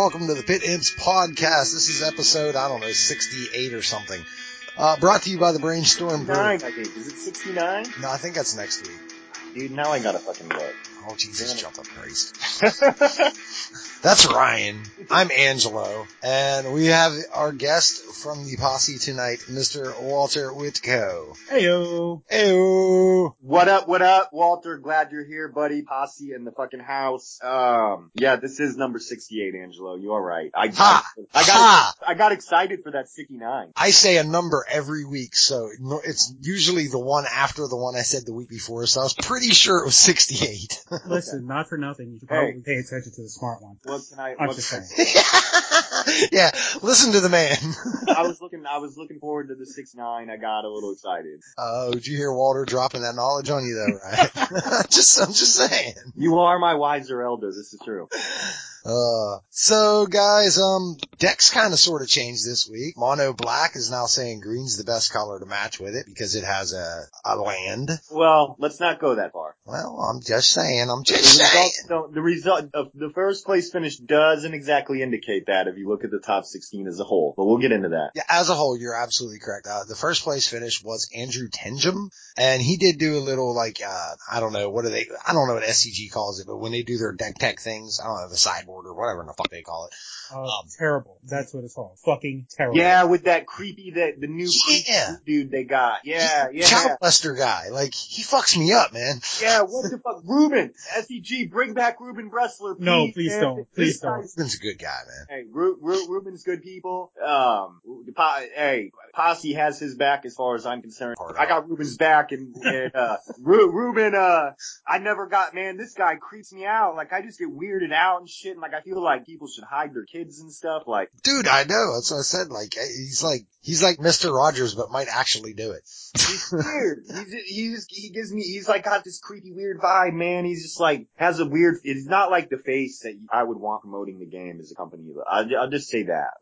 welcome to the Pit Imps podcast. This is episode, 68 or something. Brought to you by the Brainstorm Brew. 69, I think. Is it 69? No, I think that's next week. Dude, now I gotta fucking look. Oh, Jesus, jump up Christ. That's Ryan. I'm Angelo. And we have our guest from the posse tonight, Mr. Walter Whitco. Heyo. Heyo. What up, Walter? Glad you're here, buddy. Posse in the fucking house. Yeah, this is number 68, Angelo. You are right. I got excited for that 69. I say a number every week, so it's usually the one after the one I said the week before, so I was pretty sure it was 68. Listen, not for nothing. You should probably pay attention to the smart one. I'm just saying. Yeah, listen to the man. I was looking forward to the 6-9. I got a little excited. Oh, did you hear Walter dropping that knowledge on you though, right? I'm just saying. You are my wiser elder. This is true. So guys, decks kind of sort of changed this week. Mono Black is now saying green's the best color to match with it because it has a land. Well, let's not go that far. Well, I'm just saying. The result of the first place finish doesn't exactly indicate that if you look at the top 16 as a whole, but we'll get into that. Yeah, as a whole, you're absolutely correct. The first place finish was Andrew Tenjum, and he did do a little I don't know what SCG calls it, but when they do their deck tech things, I don't know, the sideboard or whatever in the fuck they call it. Terrible. That's what it's called. Fucking terrible. Yeah, with that the new creepy dude they got. Yeah. Child Lester guy. He fucks me up, man. Yeah, what the fuck? Ruben! SEG, bring back Ruben Bressler, please. No, please don't. Please don't. Ruben's a good guy, man. Hey, Ruben's good people. Posse has his back as far as I'm concerned. I got Ruben's back and Ruben, I never got, man, this guy creeps me out. I just get weirded out and shit, and I feel like people should hide their kids and stuff, Dude, I know, that's what I said, he's like Mr. Rogers, but might actually do it. He's weird. He's got this creepy weird vibe, man. He's just has a weird, it's not like the face that I would want promoting the game as a company. I'll just say that,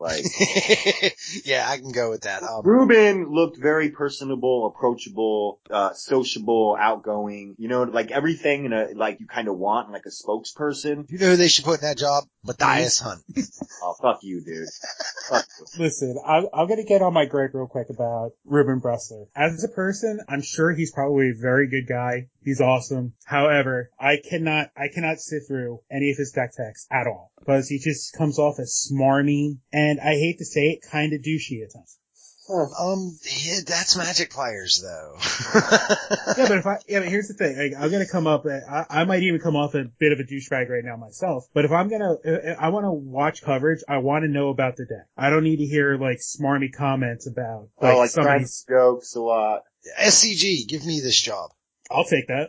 Yeah, I can go with that. Ruben looked very personable, approachable, sociable, outgoing, everything you kind of want in a spokesperson. You know who they should put in that job? Matthias Hunt. Oh, fuck you, dude. Fuck you. Listen, I'm gonna get on my gripe real quick about Ruben Bressler. As a person, I'm sure he's probably a very good guy. He's awesome. However, I cannot sit through any of his deck techs at all. Because he just comes off as smarmy, and I hate to say it, kinda douchey at times. Yeah, that's Magic players though. but here's the thing. I'm gonna come up, I might even come off a bit of a douchebag right now myself, but if I wanna watch coverage, I wanna know about the deck. I don't need to hear, smarmy comments about, somebody's jokes a lot. SCG, give me this job. I'll take that.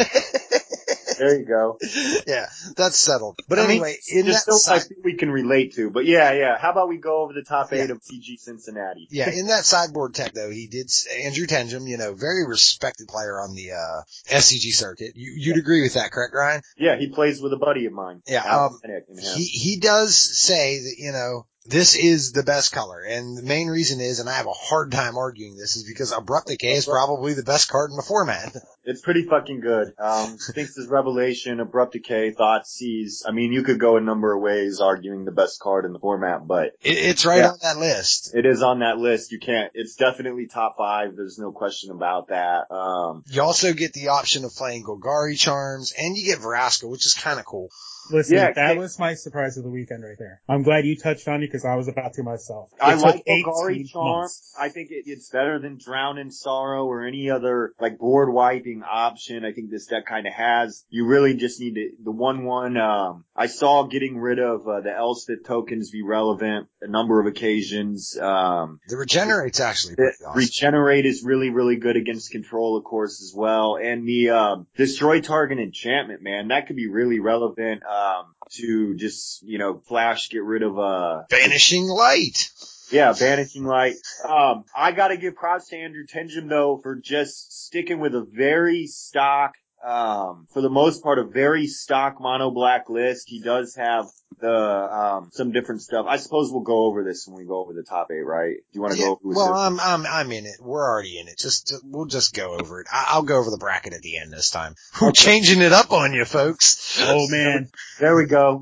There you go. Yeah, that's settled. But anyway, I think we can relate to. But yeah. How about we go over the top 8 of CG Cincinnati? Yeah, in that sideboard tech though, he did Andrew Tenjum, very respected player on the SCG circuit. You'd agree with that, correct, Ryan? Yeah, he plays with a buddy of mine. Yeah, he does say that, this is the best color, and the main reason is, and I have a hard time arguing this, is because Abrupt Decay is probably the best card in the format. It's pretty fucking good. Sphinx's Revelation, Abrupt Decay, Thoughtseize. I mean, you could go a number of ways arguing the best card in the format, but it's right on that list. It is on that list. It's definitely top 5. There's no question about that. You also get the option of playing Golgari Charms, and you get Vraska, which is kind of cool. Listen, that was my surprise of the weekend right there. I'm glad you touched on it because I was about to myself. I like Golgari Charm. I think it's better than Drown in Sorrow or any other board wiping option. I think this deck kind of has. You really just need the 1/1. I saw getting rid of the Elspeth tokens be relevant a number of occasions. The Regenerate's actually pretty awesome. Regenerate is really, really good against control, of course, as well. And the Destroy Target Enchantment, man, that could be really relevant. To just, flash, get rid of, Banishing Light. Yeah, Banishing Light. I gotta give props to Andrew Tenjum though for just sticking with a very stock, for the most part, a very stock mono black list. He does have some different stuff. I suppose we'll go over this when we go over the top 8, right? Do you want to go over Well, I'm in it. We're already in it. We'll just go over it. I'll go over the bracket at the end this time. We're changing it up on you, folks. Oh man. There we go.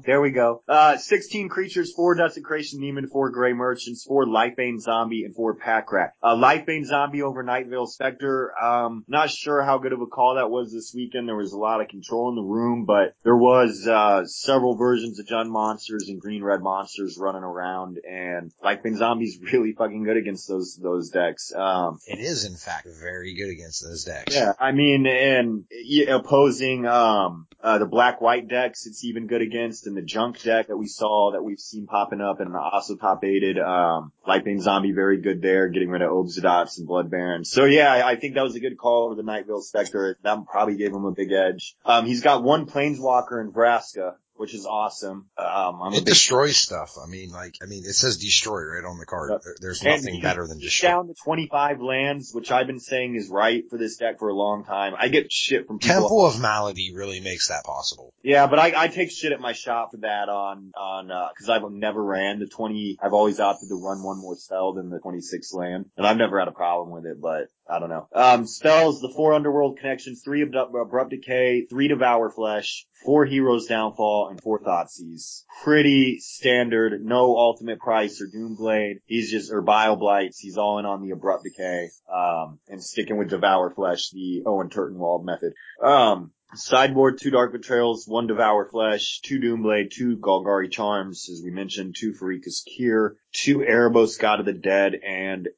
16 creatures, 4 Desecration Demon, 4 Gray Merchants, 4 Lifebane Zombie, and 4 Pack Rat. Lifebane Zombie over Nightveil Spectre. Not sure how good of a call that was this weekend. There was a lot of control in the room, but there was, several versions of Jund Monsters and Green-Red Monsters running around, and Lifebane Zombie's really fucking good against those decks. It is, in fact, very good against those decks. Yeah, I mean, and opposing, the black-white decks, it's even good against, and the junk deck that we've seen popping up and also top-aided, Lifebane Zombie very good there, getting rid of Obsidots and Blood Barons. So yeah, I think that was a good call over the Nightveil Spectre. That probably gave him a big edge. He's got 1 Planeswalker in Vraska, which is awesome. It destroys stuff. I mean, it says destroy right on the card. Yep. There's nothing better than destroy. Down to 25 lands, which I've been saying is right for this deck for a long time. I get shit from people. Temple of Malady really makes that possible. Yeah, but I take shit at my shop for that cause I've never ran the 20, I've always opted to run 1 more spell than the 26 land, and I've never had a problem with it, but I don't know. Spells, the 4 Underworld Connections, 3 Abrupt Decay, 3 Devour Flesh, 4 Heroes Downfall, and 4 Thoughtseize. Pretty standard, no ultimate price or Doomblade. Or Bile-Blights. He's all in on the Abrupt Decay, and sticking with Devour Flesh, the Owen Turtenwald method. Sideboard, 2 Dark Betrayals, 1 Devour Flesh, 2 Doomblade, 2 Golgari Charms, as we mentioned, 2 Farika's Cure, 2 Erebos God of the Dead, and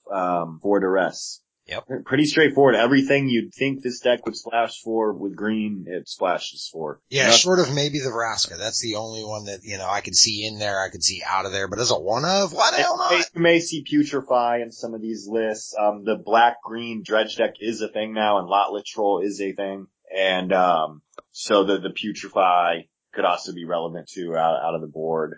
4 Duress. Yep. Pretty straightforward. Everything you'd think this deck would splash for with green, it splashes for. Yeah, short of maybe the Vraska. That's the only one that, I could see in there, I could see out of there, but as a one of, why the hell not? You may see Putrefy in some of these lists. The black-green dredge deck is a thing now, and Lot Literal is a thing. And, so the Putrefy could also be relevant too out of the board.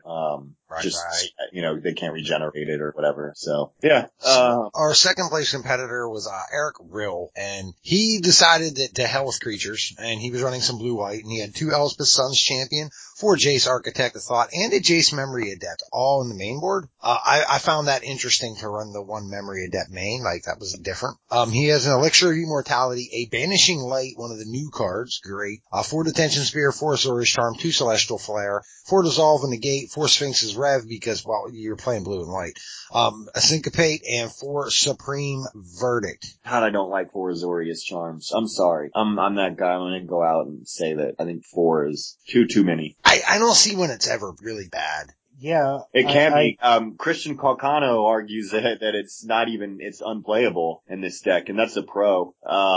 They can't regenerate it or whatever. So yeah. Our second place competitor was Eric Rill, and he decided that to hell with creatures, and he was running some blue-white, and he had 2 Elspeth Suns Champion, 4 Jace Architect of Thought, and a Jace Memory Adept, all in the main board. I found that interesting to run the 1 Memory Adept main, that was different. He has an Elixir of Immortality, a Banishing Light, one of the new cards, great, 4 Detention Spear, 4 Azorius Charm, 2 Celestial Flare, 4 Dissolve and Negate, 4 Sphinx's Rev, because, you're playing blue and white, a Syncopate, and 4 Supreme Verdict. God, I don't like 4 Azorius Charms. I'm sorry. I'm that guy. I'm gonna go out and say that I think 4 is too many. I don't see when it's ever really bad. Yeah. It can be. Christian Calcano argues that it's not even, it's unplayable in this deck, and that's a pro.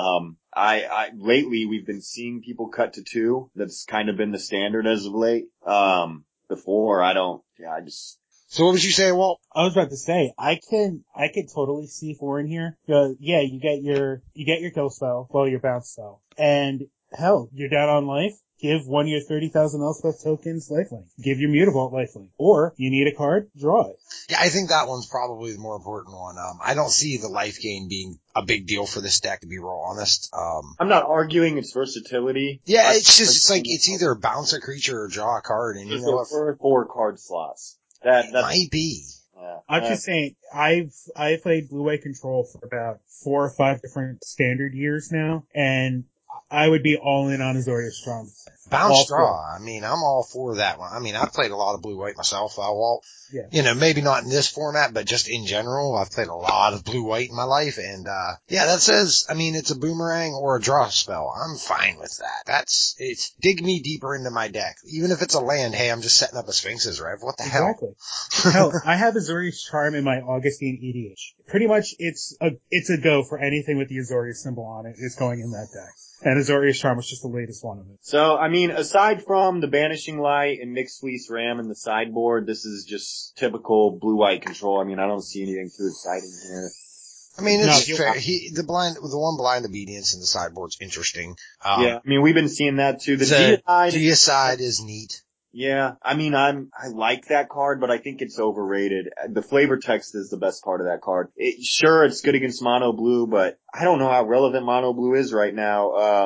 Lately we've been seeing people cut to 2. That's kind of been the standard as of late. Before, So what would you say, Walt? I was about to say, I could totally see 4 in here. Yeah, you get your kill spell, your bounce spell. And hell, you're down on life. Give 1 of your 30,000 Elspeth tokens lifelink. Give your Mutavault lifelink. Or, you need a card, draw it. Yeah, I think that one's probably the more important one. I don't see the life gain being a big deal for this deck, to be real honest. I'm not arguing its versatility. Yeah, it's either bounce a creature or draw a card, and for 4 card slots. That might be. Yeah. I'm just saying, I've played Blue-White Control for about 4 or 5 different standard years now, and I would be all in on Azorius Charm. Bounce draw. I mean, I'm all for that one. I mean, I've played a lot of blue-white myself, Walt. Yeah. Maybe not in this format, but just in general, I've played a lot of blue-white in my life, and, that says, it's a boomerang or a draw spell. I'm fine with that. It's dig me deeper into my deck. Even if it's a land, hey, I'm just setting up a Sphinx's Rev. What the hell? Exactly. Hell, I have Azorius Charm in my Augustine EDH. Pretty much, it's a go for anything with the Azorius symbol on it is going in that deck. And Azorius Charm was just the latest one of it. So, aside from the Banishing Light and Mixed Fleece Ram in the sideboard, this is just typical blue-white control. I don't see anything too exciting here. It's fair. The 1 Blind Obedience in the sideboard's interesting. We've been seeing that too. The Deicide is neat. Yeah, I like that card, but I think it's overrated. The flavor text is the best part of that card. It's good against mono blue, but I don't know how relevant mono blue is right now.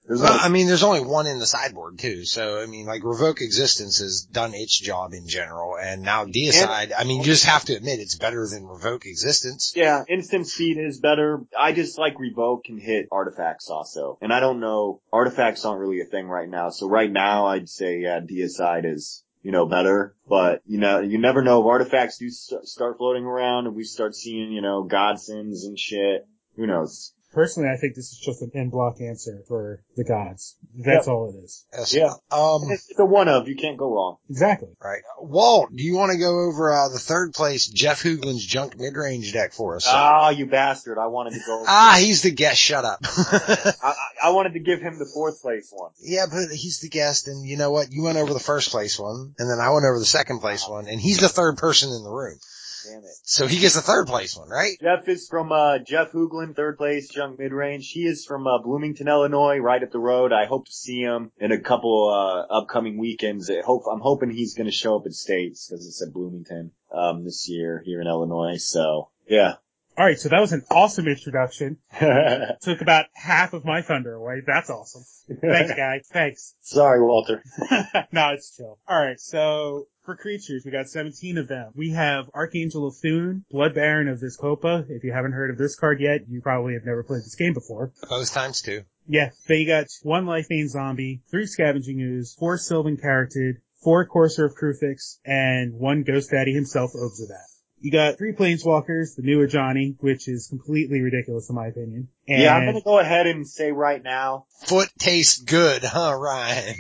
I mean, there's only one in the sideboard too. So, I mean, like Revoke Existence has done its job in general. And now Deicide, I mean, you just have to admit it's better than Revoke Existence. Yeah, instant speed is better. I just like Revoke can hit artifacts also. And I don't know, artifacts aren't really a thing right now. So right now I'd say, yeah, Deicide is, better. But, you never know if artifacts do start floating around and we start seeing, godsends and shit. Who knows? Personally, I think this is just an in-block answer for the gods. That's all it is. Yeah. It's a one of, you can't go wrong. Exactly. Right. Walt, do you want to go over the third place Jeff Hoogland's junk mid-range deck for us? Ah, you bastard. I wanted to go. He's the guest. Shut up. I wanted to give him the fourth place one. Yeah, but he's the guest, and you know what? You went over the first place one, and then I went over the second place one, and he's the third person in the room. Damn it. So he gets the third place one, right? Jeff is from, Jeff Hoogland, third place, junk mid-range. He is from, Bloomington, Illinois, right up the road. I hope to see him in a couple, upcoming weekends. I'm hoping he's gonna show up at States, cause it's at Bloomington, this year here in Illinois, so, yeah. Alright, so that was an awesome introduction. Took about half of my thunder away. That's awesome. Thanks, guy. Thanks. Sorry, Walter. No, it's chill. Alright, so for creatures, we got 17 of them. We have Archangel of Thune, Blood Baron of Vizkopa. If you haven't heard of this card yet, you probably have never played this game before. Both times too. Yeah, then you got 1 Life Bane Zombie, 3 Scavenging Ooze, 4 Sylvan Carotid, 4 Courser of Kruphix, and 1 Ghost Daddy himself, Obzabat. You got 3 Planeswalkers, the new Ajani, which is completely ridiculous in my opinion. And yeah, I'm gonna go ahead and say right now. Foot tastes good, huh, Ryan?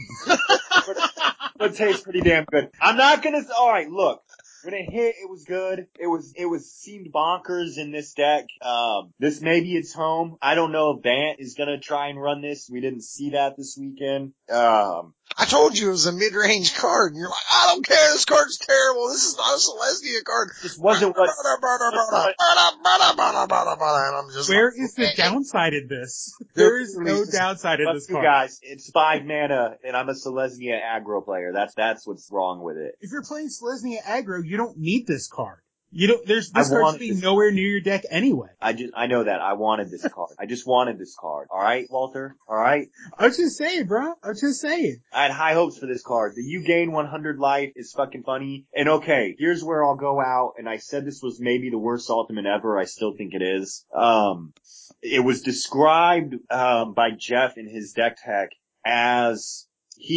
Foot tastes pretty damn good. I'm not gonna, alright, look. When it hit, it was good. It seemed bonkers in this deck. This maybe it's home. I don't know if Bant is gonna try and run this. We didn't see that this weekend. I told you it was a mid-range card, and you're like, I don't care, this card's terrible, this is not a Celestia card. This wasn't what... And I'm just where is the downside in this? There is no downside in this card. Guys, it's 5 mana, and I'm a Selesnya aggro player. That's what's wrong with it. If you're playing Selesnya aggro, you don't need this card. This card should be nowhere near your deck anyway. I know that. I wanted this card. I just wanted this card. Alright, Walter? Alright? I was just saying, bro. I was just saying. I had high hopes for this card. The you gain 100 life is fucking funny. And okay, here's where I'll go out, and I said this was maybe the worst ultimate ever. I still think it is. It was described, by Jeff in his deck tech as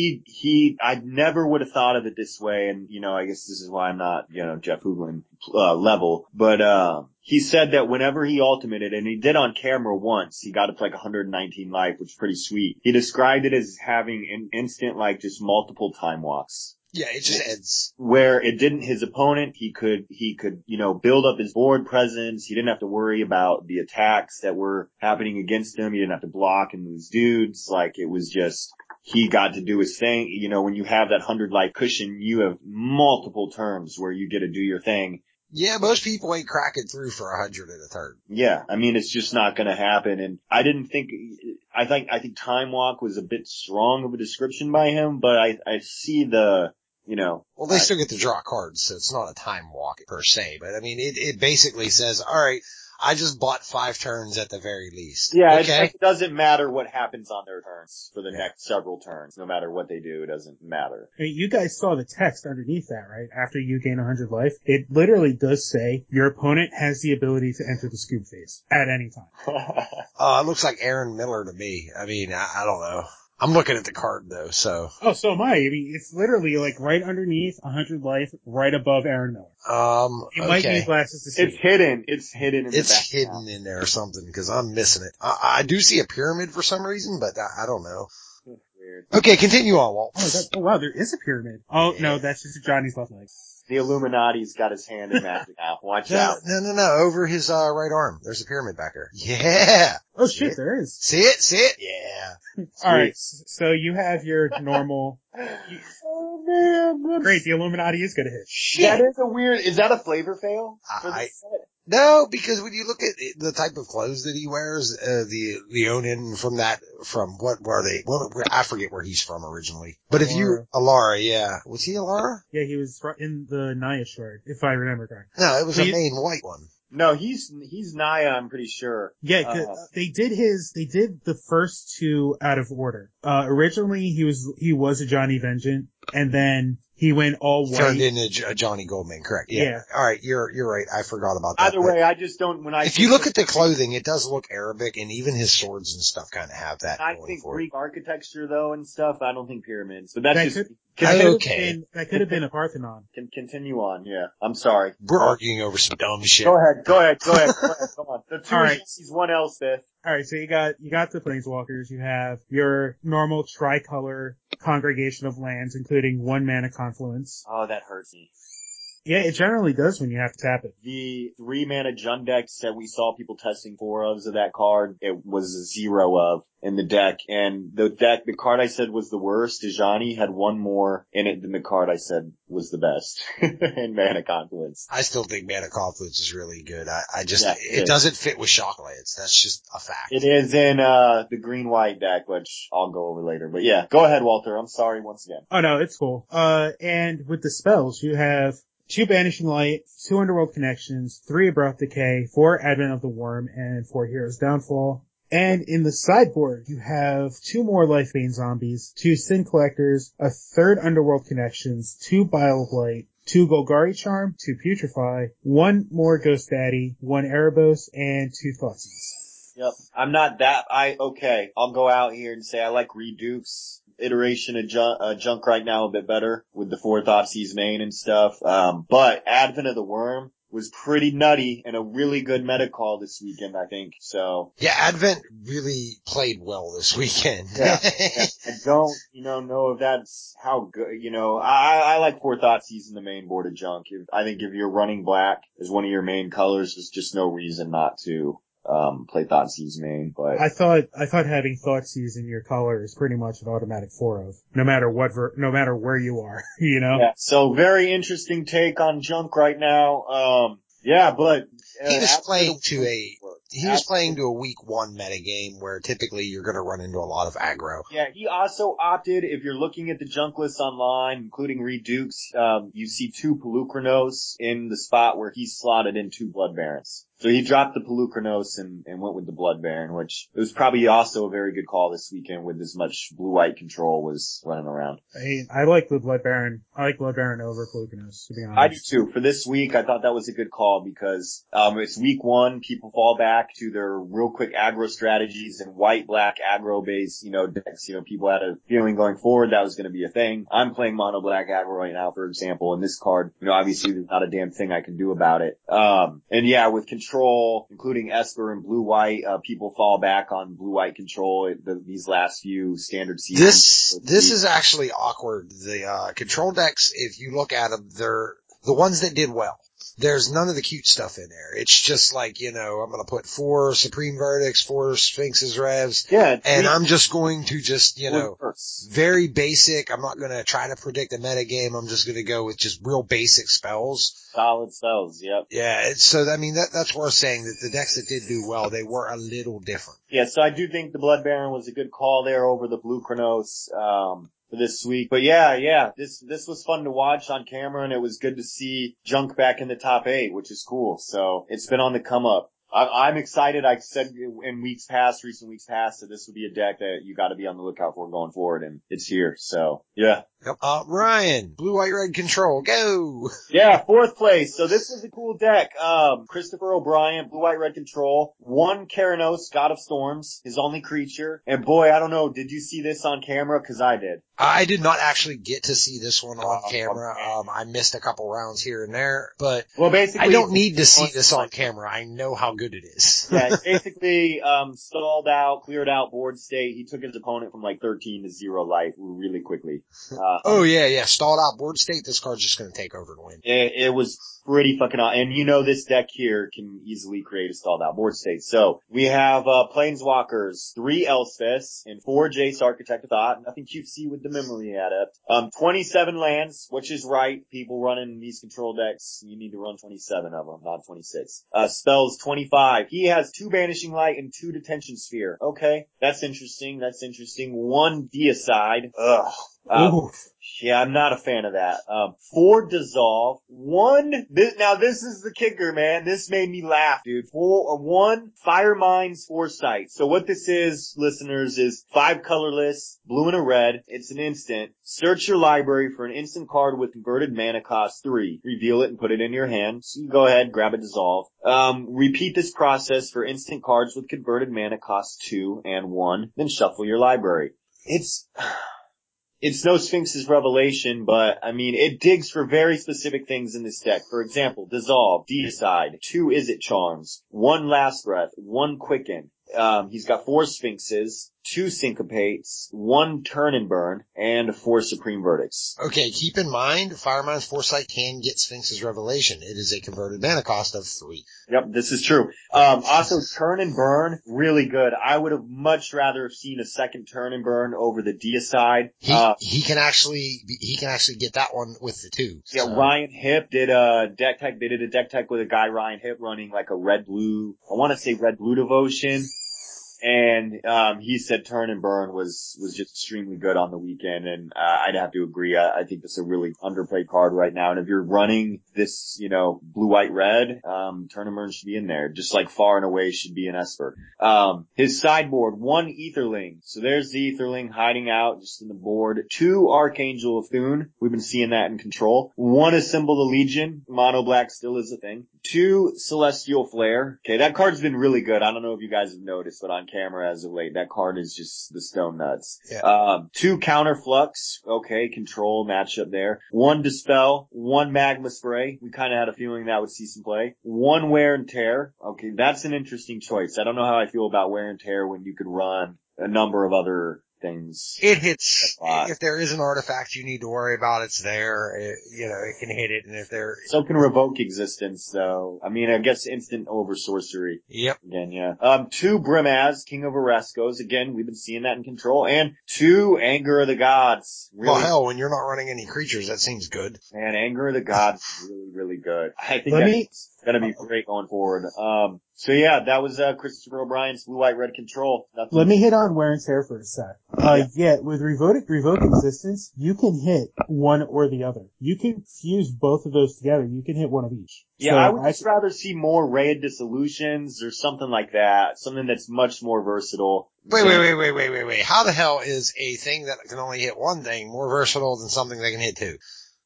I never would have thought of it this way, and, I guess this is why I'm not, Jeff Hoogland, level, but, he said that whenever he ultimated, and he did on camera once, he got up to like 119 life, which is pretty sweet. He described it as having an instant, like, just multiple time walks. Yeah, it just ends. Where it didn't, his opponent, he could, build up his board presence. He didn't have to worry about the attacks that were happening against him. He didn't have to block and lose dudes. Like, it was just, he got to do his thing. When you have that 100 life cushion, you have multiple turns where you get to do your thing. Yeah, most people ain't cracking through for 100 at a turn. Yeah, I mean, it's just not gonna happen, and I think Time Walk was a bit strong of a description by him, but I see the, Well, they still get to draw cards, so it's not a time walk per se, but I mean, it basically says, alright, I just bought 5 turns at the very least. Yeah, okay? It doesn't matter what happens on their turns for the next several turns. No matter what they do, it doesn't matter. I mean, you guys saw the text underneath that, right? After you gain 100 life, it literally does say your opponent has the ability to enter the scoop phase at any time. It looks like Aaron Miller to me. I mean, I don't know. I'm looking at the card though, so. Oh, so am I. I mean, it's literally like right underneath 100 life, right above Aaron Miller. You might need glasses to see. It's hidden. It's hidden in the back. It's hidden in there or something, because I'm missing it. I do see a pyramid for some reason, but I don't know. Weird. Okay, continue on, Walt. Oh wow, there is a pyramid. Oh, yeah. No, that's just Johnny's left leg. The Illuminati's got his hand in magic now. Watch out. No. Over his, right arm. There's a pyramid back there. Yeah. Oh shit, there is. See it? Yeah. Alright, so you have your normal. Oh man. Great, the Illuminati is gonna hit. Shit. That is is that a flavor fail? No, because when you look at the type of clothes that he wears, the Onin from what were they? Well, I forget where he's from originally. But if Alara, yeah. Was he Alara? Yeah, he was in the Naya shard, if I remember correctly. No, it was a main white one. No, he's Naya, I'm pretty sure. Yeah, they did the first two out of order. Originally he was a Johnny Vengeance, and then he went all white. Turned into a Johnny Goldman, correct. Yeah. All right, you're right. I forgot about that. Either way, I just don't, if you look at the clothing, it does look Arabic, and even his swords and stuff kind of have that. I think Greek architecture though and stuff, I don't think pyramids. But that's that could have been a Parthenon. Can continue on, yeah. I'm sorry. We're arguing over some dumb shit. Go ahead. Come on. The two He's one Elspeth. Alright, so you got the Planeswalkers, you have your normal tricolor congregation of lands, including 1 mana confluence. Oh, that hurts me. Yeah, it generally does when you have to tap it. The 3 mana Jund decks that we saw people testing 4 ofs of that card, it was a 0 of in the deck. And the card I said was the worst, Dejani, had 1 more in it than the card I said was the best in Mana Confluence. I still think Mana Confluence is really good. It doesn't fit with Shocklands. That's just a fact. It is in the green-white deck, which I'll go over later. But yeah, go ahead, Walter. I'm sorry once again. Oh no, it's cool. And with the spells, you have 2 Banishing Light, 2 Underworld Connections, 3 Abrupt Decay, 4 Advent of the Worm, and 4 Hero's Downfall. And in the sideboard, you have 2 more Lifebane Zombies, 2 Sin Collectors, a 3rd Underworld Connections, 2 Bile of Light, 2 Golgari Charm, 2 Putrefy, 1 more Ghost Daddy, 1 Erebos, and 2 Thoughtseize. Yep. I'm not that, I'll go out here and say I like Reduke's iteration of Junk right now a bit better with the 4 Thoughtseize main and stuff. But Advent of the Worm was pretty nutty and a really good meta call this weekend, I think. So. Yeah, Advent really played well this weekend. Yeah. I don't, know if that's how good, I like 4 Thoughtseize in the main board of Junk. I think if you're running black as one of your main colors, there's just no reason not to play Thoughtseize main, but I thought having Thoughtseize in your color is pretty much an automatic 4 of, no matter where you are, Yeah, so very interesting take on Junk right now. But he was playing to a week 1 metagame where typically you're going to run into a lot of aggro. Yeah, he also opted, if you're looking at the Junk list online, including Redukes, you see 2 Pelucranos in the spot where he's slotted in 2 Blood Barons. So he dropped the Pelucranos and went with the Blood Baron, which it was probably also a very good call this weekend with as much blue-white control was running around. I like the Blood Baron. I like Blood Baron over Pelucranos, to be honest. I do too. For this week, I thought that was a good call because it's week 1. People fall back to their real quick aggro strategies and white-black aggro-based, decks. People had a feeling going forward that was going to be a thing. I'm playing mono-black aggro right now, for example, and this card, obviously there's not a damn thing I can do about it. And yeah, with control, including Esper and blue-white, people fall back on blue-white control these last few standard seasons. This is actually awkward. The control decks, if you look at them, they're the ones that did well. There's none of the cute stuff in there. It's just like, I'm going to put 4 Supreme Verdicts, 4 Sphinx's Revs. Yeah. And I'm just going to very basic. I'm not going to try to predict a meta game. I'm just going to go with just real basic spells. Solid spells, yep. Yeah, so, that's worth saying that the decks that did do well, they were a little different. Yeah, so I do think the Blood Baron was a good call there over the Blue Chronos, for this week. But yeah, this was fun to watch on camera, and it was good to see Junk back in the top 8, which is cool. So it's been on the come up. I'm excited. I said in recent weeks past, that this would be a deck that you got to be on the lookout for going forward, and it's here. So yeah. Yep. Ryan, blue, white, red control, go! Yeah, 4th place. So this was a cool deck. Christopher O'Brien, blue, white, red control. 1 Keranos, God of Storms, his only creature. And boy, I don't know, did you see this on camera? 'Cause I did. I did not actually get to see this one on camera. Okay. I missed a couple rounds here and there, but basically, I don't need to see this on camera. I know how good it is. Yeah, basically, stalled out, cleared out board state. He took his opponent from like 13 to 0 life really quickly. Yeah. Stalled out board state. This card's just going to take over and win. It was pretty fucking odd. And this deck here can easily create a stalled out board state. So we have, Planeswalkers, 3 Elspeths, and 4 Jace Architect of Thought. Nothing cutesy with the memory adept. 27 lands, which is right. People running these control decks, you need to run 27 of them, not 26. Spells 25. He has 2 Banishing Light and 2 Detention Sphere. Okay. That's interesting. 1 Deicide. Ugh. Yeah, I'm not a fan of that. 4 dissolve. 1, this is the kicker, man. This made me laugh, dude. 1 Fire Mind's Foresight. So what this is, listeners, is 5 colorless, blue and a red. It's an instant. Search your library for an instant card with converted mana cost 3. Reveal it and put it in your hand. So you go ahead, grab a dissolve. Repeat this process for instant cards with converted mana cost 2 and 1. Then shuffle your library. It's no Sphinx's Revelation, but, I mean, it digs for very specific things in this deck. For example, Dissolve, Deicide, 2 Izzet Charms, 1 Last Breath, 1 Quicken. He's got 4 Sphinxes, 2 Syncopates, 1 Turn and Burn, and 4 Supreme Verdicts. Okay, keep in mind, Firemind's Foresight can get Sphinx's Revelation. It is a converted mana cost of 3. Yep, this is true. Also, Turn and Burn, really good. I would have much rather have seen a second Turn and Burn over the Deicide. He can actually get that one with the 2. Yeah, so. Ryan Hip did a deck tech. They did a deck tech with a guy, Ryan Hip, running like a red-blue, I want to say red-blue devotion. And, he said Turn and Burn was just extremely good on the weekend, and, I'd have to agree. I think this is a really underplayed card right now, and if you're running this, blue-white red, Turn and Burn should be in there, just like Far and Away should be in Esper. His sideboard, 1 Aetherling. So there's the Aetherling hiding out just in the board. 2 Archangel of Thune. We've been seeing that in Control. 1 Assemble the Legion. Mono black still is a thing. 2 Celestial Flare. Okay, that card's been really good. I don't know if you guys have noticed, but on camera as of late, that card is just the stone nuts. Yeah. 2 Counter Flux. Okay, Control matchup there. 1 Dispel. 1 Magma Spray. We kind of had a feeling that would see some play. 1 Wear and Tear. Okay, that's an interesting choice. I don't know how I feel about Wear and Tear when you could run a number of other things. It hits, if there is an artifact you need to worry about, it's there. It can hit it, and if there... So can Revoke Existence, though. I mean, I guess instant over sorcery. Yep. Again, yeah. 2 Brimaz, King of Oreskos. Again, we've been seeing that in Control. And 2 Anger of the Gods. Really, well, hell, when you're not running any creatures, that seems good. Man, Anger of the Gods is really, really good. I think that's gonna be great going forward. So yeah, that was, Christopher O'Brien's Blue-White Red Control. Let me hit on Wear and Tear for a sec. With Revoke Existence, you can hit one or the other. You can fuse both of those together. You can hit one of each. Yeah, so I would just rather see more Raid Dissolutions or something like that. Something that's much more versatile. Wait. How the hell is a thing that can only hit one thing more versatile than something that can hit 2?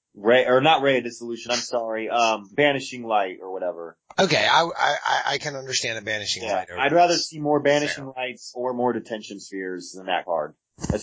Not Raid Dissolution, I'm sorry. Banishing Light or whatever. Okay, I can understand a Banishing Light. I'd rather see more Banishing Lights or more Detention Spheres than that card.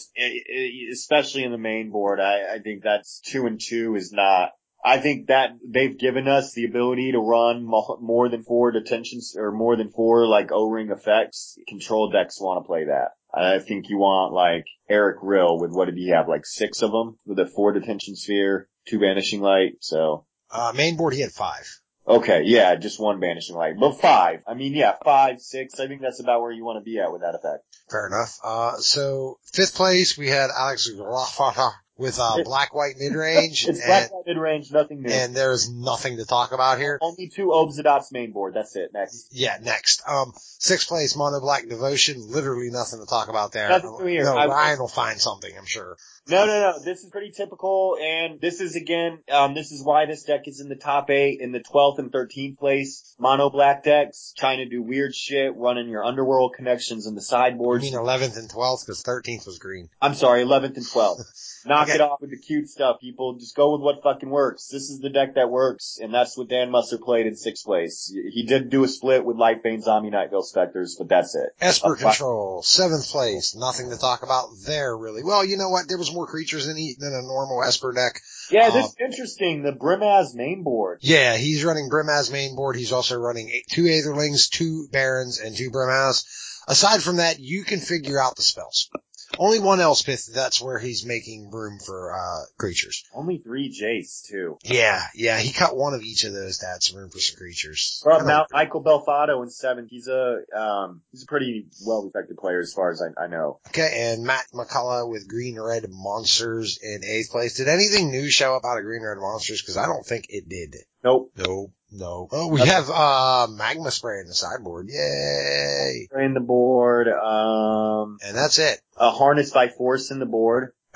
Especially in the main board. I think that's 2 and 2 is not, I think that they've given us the ability to run more than 4 detentions or more than 4 like O-ring effects. Control decks want to play that. I think you want like Eric Rill with, what did he have, like 6 of them with a 4 Detention Sphere, 2 Banishing Light, so. Main board he had 5. Okay, yeah, just 1 Banishing Light. But 5. I mean, yeah, 5, 6, I think that's about where you want to be at with that effect. Fair enough. So 5th place we had Alex Grafata with black-white mid-range. It's black-white mid-range, nothing new. And there's nothing to talk about here. Only 2 Obsidiot's main board, that's it, next. Yeah, next. 6th place, Mono Black Devotion, literally nothing to talk about there. Nothing new here. No, Ryan will find something, I'm sure. No, this is pretty typical, and this is again, this is why this deck is in the top 8, in the 12th and 13th place. Mono Black decks, trying to do weird shit, running your Underworld connections in the sideboards. You mean 11th and 12th, because 13th was green. I'm sorry, 11th and 12th. Knock it off with the cute stuff, people. Just go with what fucking works. This is the deck that works, and that's what Dan Musser played in 6th place. He did do a split with Lightbane Zombie Nightvale Specters, but that's it. Esper Control, 7th place. Nothing to talk about there, really. Well, you know what? There was more creatures than a normal Esper deck. Yeah, this is interesting. The Brimaz main board. Yeah, he's running Brimaz main board. He's also running 2 Aetherlings, 2 Barons, and 2 Brimaz. Aside from that, you can figure out the spells. Only 1 Elspeth, that's where he's making room for, creatures. Only 3 Jace, too. Yeah, he cut 1 of each of those to add some room for some creatures. Now, Michael Belfado in 7th, he's a pretty well-respected player as far as I know. Okay, and Matt McCullough with Green-Red Monsters in 8th place. Did anything new show up out of Green-Red Monsters? Because I don't think it did. Nope. No. Oh, we have, Magma Spray in the sideboard. Yay! In the board, and that's it. Harnessed by Force in the board.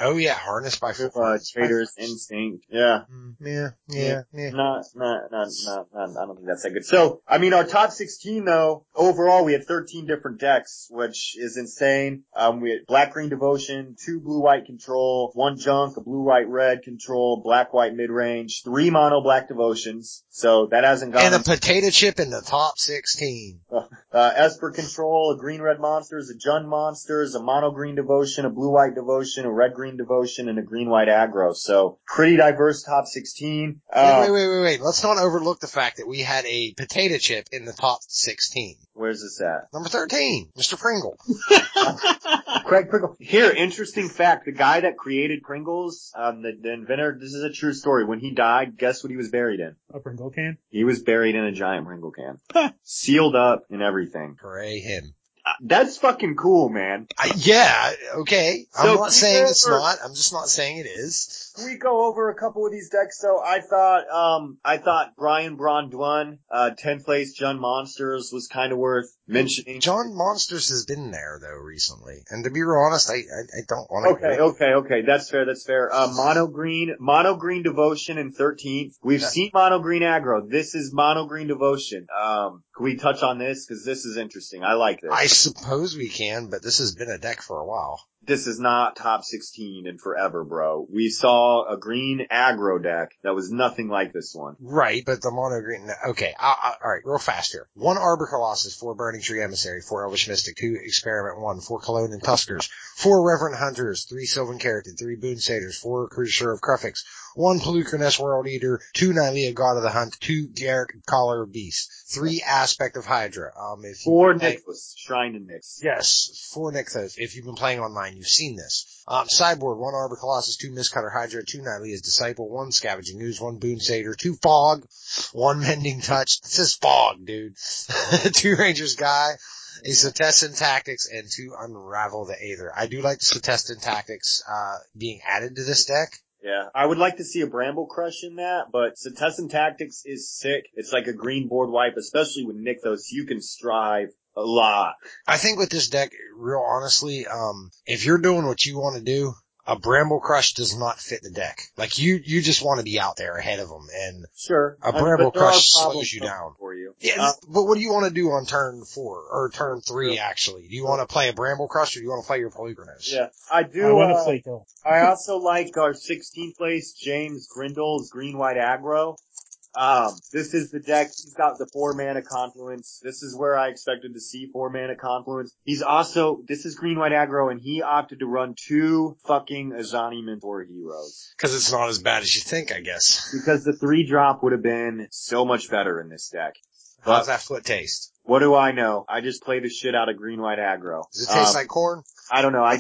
Oh yeah, Harnessed by Force. Trader's Instinct. Yeah. Yeah. Not, I don't think that's that good. So, I mean, our top 16 though, overall we had 13 different decks, which is insane. We had Black Green Devotion, 2 Blue White Control, 1 Junk, a Blue White Red Control, Black White Mid-Range, 3 Mono Black Devotions. So that hasn't gone. And a potato chip in the top 16. Esper Control, a Green Red Monsters, a Jund Monsters, a Mono Green Devotion, a Blue White Devotion, a Red Green Devotion, and a Green White Aggro. So pretty diverse top 16. Wait. Let's not overlook the fact that we had a potato chip in the top 16. Where's this at? Number 13, Mr. Pringle. Craig Pringle. Here, interesting fact. The guy that created Pringles, the inventor, this is a true story. When he died, guess what he was buried in? A Pringle can? He was buried in a giant Pringle can. Sealed up and everything. Hooray him. That's fucking cool, man. Yeah, okay. So I'm not saying it's not. I'm just not saying it is. Can we go over a couple of these decks? So I thought Brian Bronduan, 10th place Jund Monsters was kind of worth mentioning. Jund Monsters has been there though recently. And to be real honest, I don't want to. Okay. That's fair. Mono Green Devotion in 13th. We've seen Mono Green Aggro. This is Mono Green Devotion. Can we touch on this? Cause this is interesting. I like this. I suppose we can, but this has been a deck for a while. This is not top 16 in forever, bro. We saw a green aggro deck that was nothing like this one. Right, but the mono green, okay, alright, real fast here. 1 Arbor Colossus, 4 Burning Tree Emissary, 4 Elvish Mystic, 2 Experiment 1, 4 Cologne and Tuskers, 4 Reverend Hunters, 3 Sylvan Keratin, 3 Boon Satyrs, 4 Crusader of Krufix, 1 Polukranes World Eater, 2 Nylea God of the Hunt, 2 Garrett Collar of Beast, 3 Aspect of Hydra. 4 Nixos, Shrine to Nyx. Yes, 4 Nixos. If you've been playing online, you've seen this. Sideboard, 1 Arbor Colossus, 2 Mistcutter Hydra, 2 Nylea's Disciple, 1 Scavenging Ooze, 1 Boon Satyr, 2 Fog, 1 Mending Touch. This is Fog, dude. 2 Ranger's Guy, a Setessan Tactics, and 2 Unravel the Aether. I do like the Setessan Tactics, being added to this deck. Yeah, I would like to see a Bramble Crush in that, but Setessan Tactics is sick. It's like a green board wipe, especially with Nykthos. You can strive a lot. I think with this deck, real honestly, if you're doing what you want to do, a Bramble Crush does not fit the deck. Like you just want to be out there ahead of them, and sure, a Bramble Crush slows you down. For you. Yeah, but what do you want to do on turn 4 or turn 3? Actually, do you want to play a Bramble Crush or do you want to play your Polukranes? Yeah, I do. I want to play Hill. I also like our 16th place James Grindle's Green White Aggro. This is the deck. He's got the 4 mana Confluence. This is where I expected to see 4 mana Confluence. This is Green White Aggro, and he opted to run 2 fucking Azani Mentor Heroes. Cause it's not as bad as you think, I guess. Because the 3-drop would have been so much better in this deck. How's that foot taste? What do I know? I just play the shit out of Green White Aggro. Does it taste like corn? I don't know.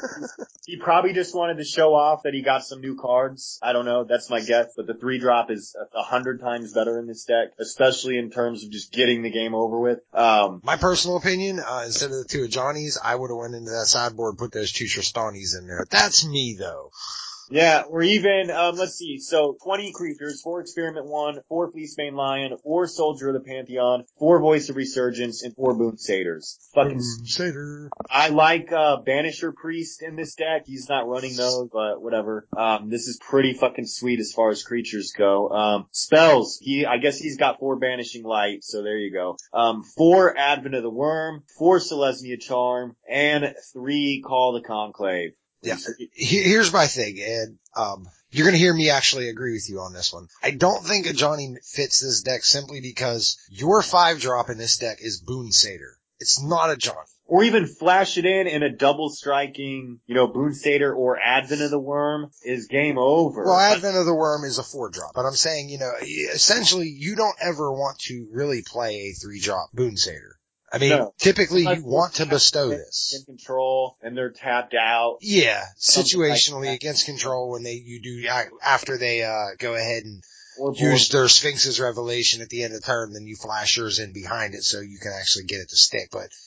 He probably just wanted to show off that he got some new cards. I don't know. That's my guess. But the 3-drop is 100 times better in this deck, especially in terms of just getting the game over with. My personal opinion, instead of the 2 of Johnny's, I would have went into that sideboard, put those 2 Tristanis in there. That's me though. Yeah, or even, let's see, so 20 creatures, 4 Experiment 1, 4 Fleecebane Lion, 4 Soldier of the Pantheon, 4 Voice of Resurgence, and 4 Boon Satyrs. Fucking Satyr. I like, Banisher Priest in this deck. He's not running those, but whatever. This is pretty fucking sweet as far as creatures go. Spells. I guess he's got 4 Banishing Light, so there you go. 4 Advent of the Worm, 4 Selesnya Charm, and 3 Call the Conclave. Yeah. Here's my thing, and you're gonna hear me actually agree with you on this one. I don't think a Johnny fits this deck simply because your 5-drop in this deck is Boon Satyr. It's not a Johnny. Or even flash it in a double striking, Boon Satyr or Advent of the Worm is game over. Well, Advent of the Worm is a 4-drop, but I'm saying, essentially you don't ever want to really play a 3-drop Boon Satyr. I mean, no. Typically you want to bestow this. In control, and they're tapped out. Yeah, situationally like against control when after they go ahead and use their Sphinx's Revelation at the end of the turn, then you flash yours in behind it so you can actually get it to stick. But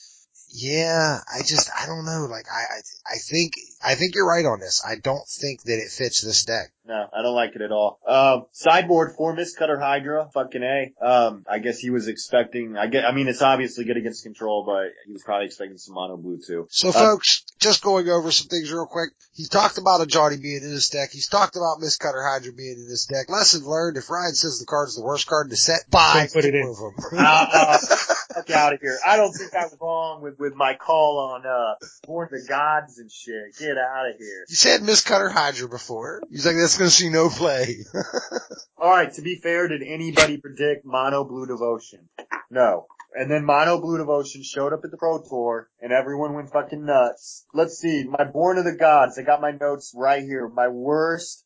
Yeah, I don't know. Like, I think you're right on this. I don't think that it fits this deck. No, I don't like it at all. Sideboard for Mistcutter Hydra, fucking A. I guess he was expecting, I mean, it's obviously good against control, but he was probably expecting some mono blue too. So folks, just going over some things real quick. He talked about a Johnny being in this deck. He's talked about Mistcutter Hydra being in this deck. Lesson learned, if Ryan says the card's the worst card to set, buy Put it in. of them. Fuck out of here. I don't think I was wrong with my call on, Born the Gods and shit. Get out of here. You said Mistcutter Hydra before. He's like, that's gonna see no play. Alright, to be fair, did anybody predict Mono Blue Devotion? No. And then Mono Blue Devotion showed up at the Pro Tour, and everyone went fucking nuts. Let's see, my Born of the Gods, I got my notes right here. My worst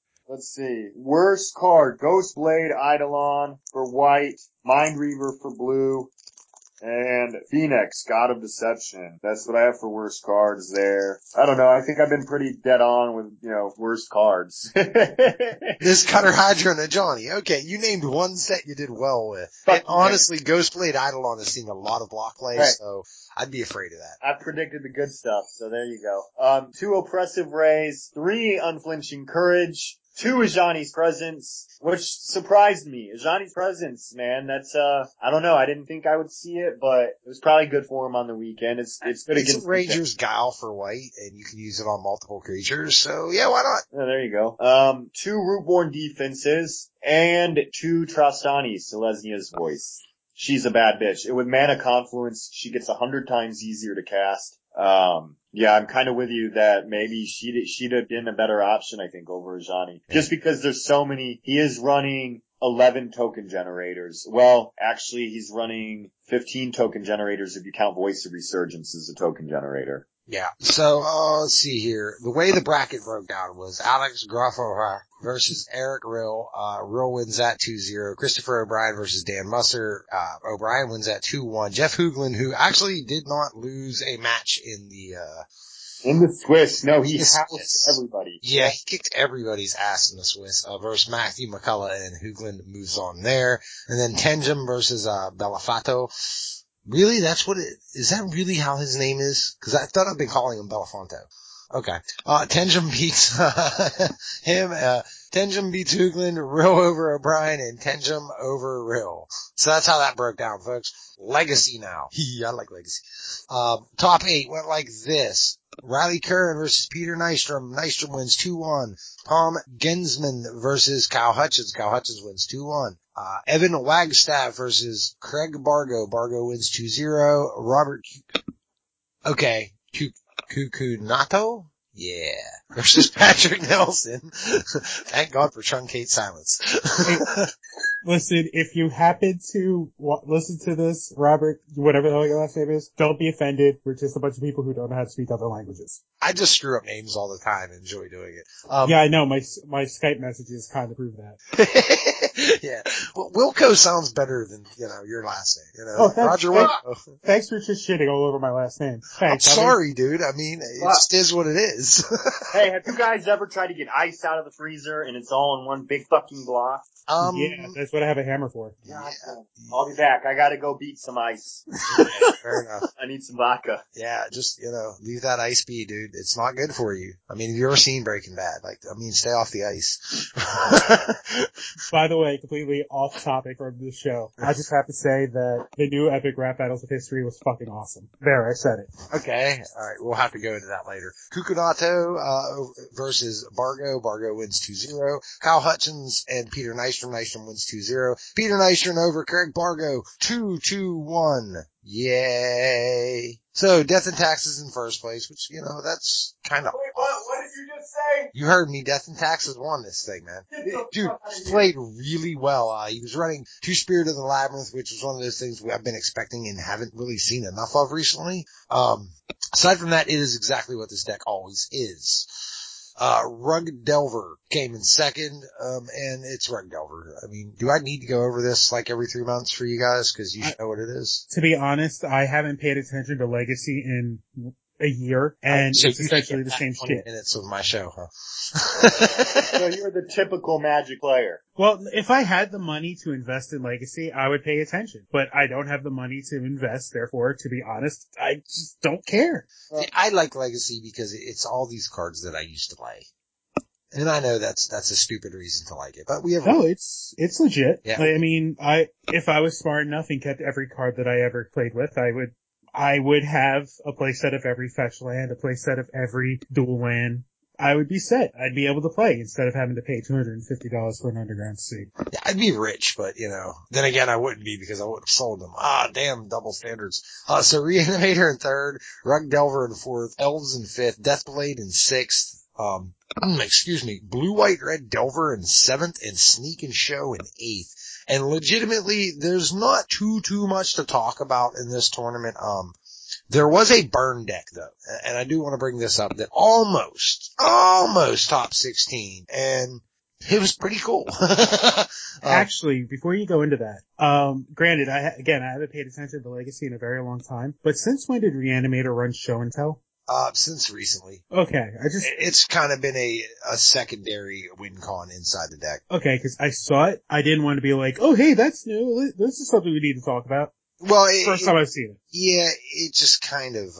card, Ghost Blade Eidolon for white, Mind Reaver for blue, and Phoenix, God of Deception. That's what I have for worst cards there. I don't know. I think I've been pretty dead on with, worst cards. Mistcutter Hydra and a Johnny. Okay, you named one set you did well with. And honestly, Ghostblade Eidolon has seen a lot of block plays, so I'd be afraid of that. I predicted the good stuff, so there you go. 2 Oppressive Rays, 3 Unflinching Courage, 2 Ajani's Presence, which surprised me. Ajani's Presence, man, that's, I don't know, I didn't think I would see it, but it was probably good for him on the weekend. It's good against... It's a Ranger's Guile for white, and you can use it on multiple creatures, so yeah, why not? Oh, there you go. 2 Rootborn Defenses, and 2 Trostani, Selesnia's Voice. She's a bad bitch. With Mana Confluence, she gets 100 times easier to cast. Yeah, I'm kind of with you that maybe she'd have been a better option, I think, over Ajani. Just because there's so many, he is running 11 token generators. Well, actually, he's running 15 token generators if you count Voice of Resurgence as a token generator. Yeah. So, let's see here. The way the bracket broke down was Alex Graffo versus Eric Rill. Rill wins that 2-0. Christopher O'Brien versus Dan Musser. O'Brien wins that 2-1. Jeff Hoogland, who actually did not lose a match in the Swiss. No, he housed everybody. Yeah, he kicked everybody's ass in the Swiss, versus Matthew McCullough, and Hoogland moves on there. And then Tenjum versus, Belafato. Really? Is that really how his name is? Cause I thought I've been calling him Belafonte. Okay. Tenjum beats, him, Tenjum beats Hoogland, Rill over O'Brien, and Tenjum over Rill. So that's how that broke down, folks. Legacy now. I like Legacy. Top 8 went like this. Riley Curran versus Peter Nystrom. Nystrom wins 2-1. Tom Gensman versus Kyle Hutchins. Kyle Hutchins wins 2-1. Evan Wagstaff versus Craig Bargo. Bargo wins 2-0. Robert Cucunato? Yeah. Versus Patrick Nelson. Thank God for truncate silence. Listen, if you happen to listen to this, Robert, whatever the hell your last name is, don't be offended. We're just a bunch of people who don't know how to speak other languages. I just screw up names all the time and enjoy doing it. Yeah, I know. My Skype messages kind of prove that. Yeah. Well, Wilco sounds better than, your last name, Oh, thanks, Roger Wilco. Thanks for just shitting all over my last name. Thanks. I'm sorry, dude. I mean, it just is what it is. Hey, have you guys ever tried to get ice out of the freezer and it's all in one big fucking block? Yeah, that's what I have a hammer for. Yeah. I'll be back. I gotta go beat some ice. Fair enough. I need some vodka. Yeah, just, leave that ice be, dude. It's not good for you. I mean, have you ever seen Breaking Bad? Stay off the ice. By the way, completely off topic from this show. I just have to say that the new epic rap battles of history was fucking awesome. There, I said it. Okay. All right. We'll have to go into that later. Cucunato, versus Bargo. Bargo wins 2-0. Kyle Hutchins and Peter Nystrom. Nystrom wins 2-0. Peter Nystrom over Craig Bargo. 2-1. Yay. So, Death and Taxes in first place, which, that's kind of... Wait, what did you just say? You heard me. Death and Taxes won this thing, man. Dude, he played really well. He was running 2 Spirit of the Labyrinth, which was one of those things I've been expecting and haven't really seen enough of recently. Aside from that, it is exactly what this deck always is. Rug Delver came in second, and it's Rug Delver. I mean, do I need to go over this like every 3 months for you guys? Cause you should know what it is. To be honest, I haven't paid attention to Legacy in a year, and So it's essentially the same 20 shit. minutes of my show, huh? So you're the typical Magic player. Well, if I had the money to invest in Legacy, I would pay attention. But I don't have the money to invest, therefore, to be honest, I just don't care. See, I like Legacy because it's all these cards that I used to play. And I know that's a stupid reason to like it, but we have. No, it's legit. Yeah. I mean, if I was smart enough and kept every card that I ever played with, I would have a playset of every fetch land, a playset of every dual land. I would be set. I'd be able to play instead of having to pay $250 for an underground seat. Yeah, I'd be rich, but then again, I wouldn't be because I would have sold them. Damn, double standards. So Reanimator in third, Rug Delver in fourth, Elves in fifth, Deathblade in sixth, Blue White Red Delver in seventh, and Sneak and Show in eighth. And legitimately, there's not too much to talk about in this tournament. There was a burn deck though, and I do want to bring this up, that almost top 16, and it was pretty cool. Actually, before you go into that, granted, I haven't paid attention to Legacy in a very long time, but since when did Reanimator run Show and Tell? Since recently. Okay, it's kind of been a secondary win con inside the deck. Okay, cause I saw it, I didn't want to be like, oh hey, that's new, this is something we need to talk about. Well, First time I've seen it. Yeah, it just kind of,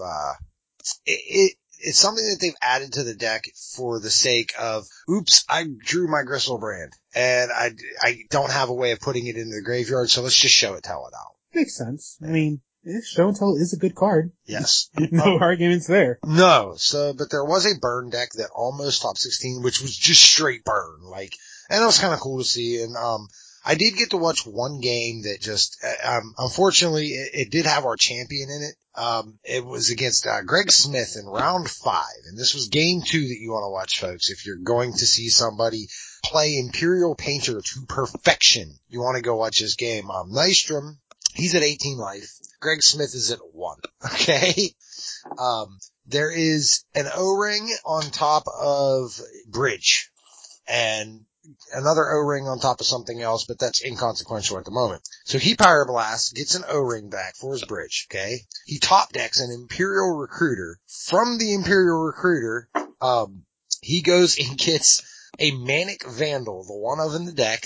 it's something that they've added to the deck for the sake of, oops, I drew my Gristlebrand, and I don't have a way of putting it into the graveyard, so let's just show it, tell it out. Makes sense. I mean, Show and Tell is a good card. Yes. No arguments there. No, but there was a burn deck that almost top 16, which was just straight burn, and it was kind of cool to see, and, I did get to watch one game that just, unfortunately, it did have our champion in it. It was against, Greg Smith in round 5. And this was game 2 that you want to watch, folks. If you're going to see somebody play Imperial Painter to perfection, you want to go watch this game. Nystrom, he's at 18 life. Greg Smith is at 1. Okay. There is an O-ring on top of Bridge, and another O-ring on top of something else, but that's inconsequential at the moment. So he Pyroblast, gets an O-ring back for his Bridge, okay? He top decks an Imperial Recruiter. From the Imperial Recruiter, he goes and gets a Manic Vandal, the one of in the deck,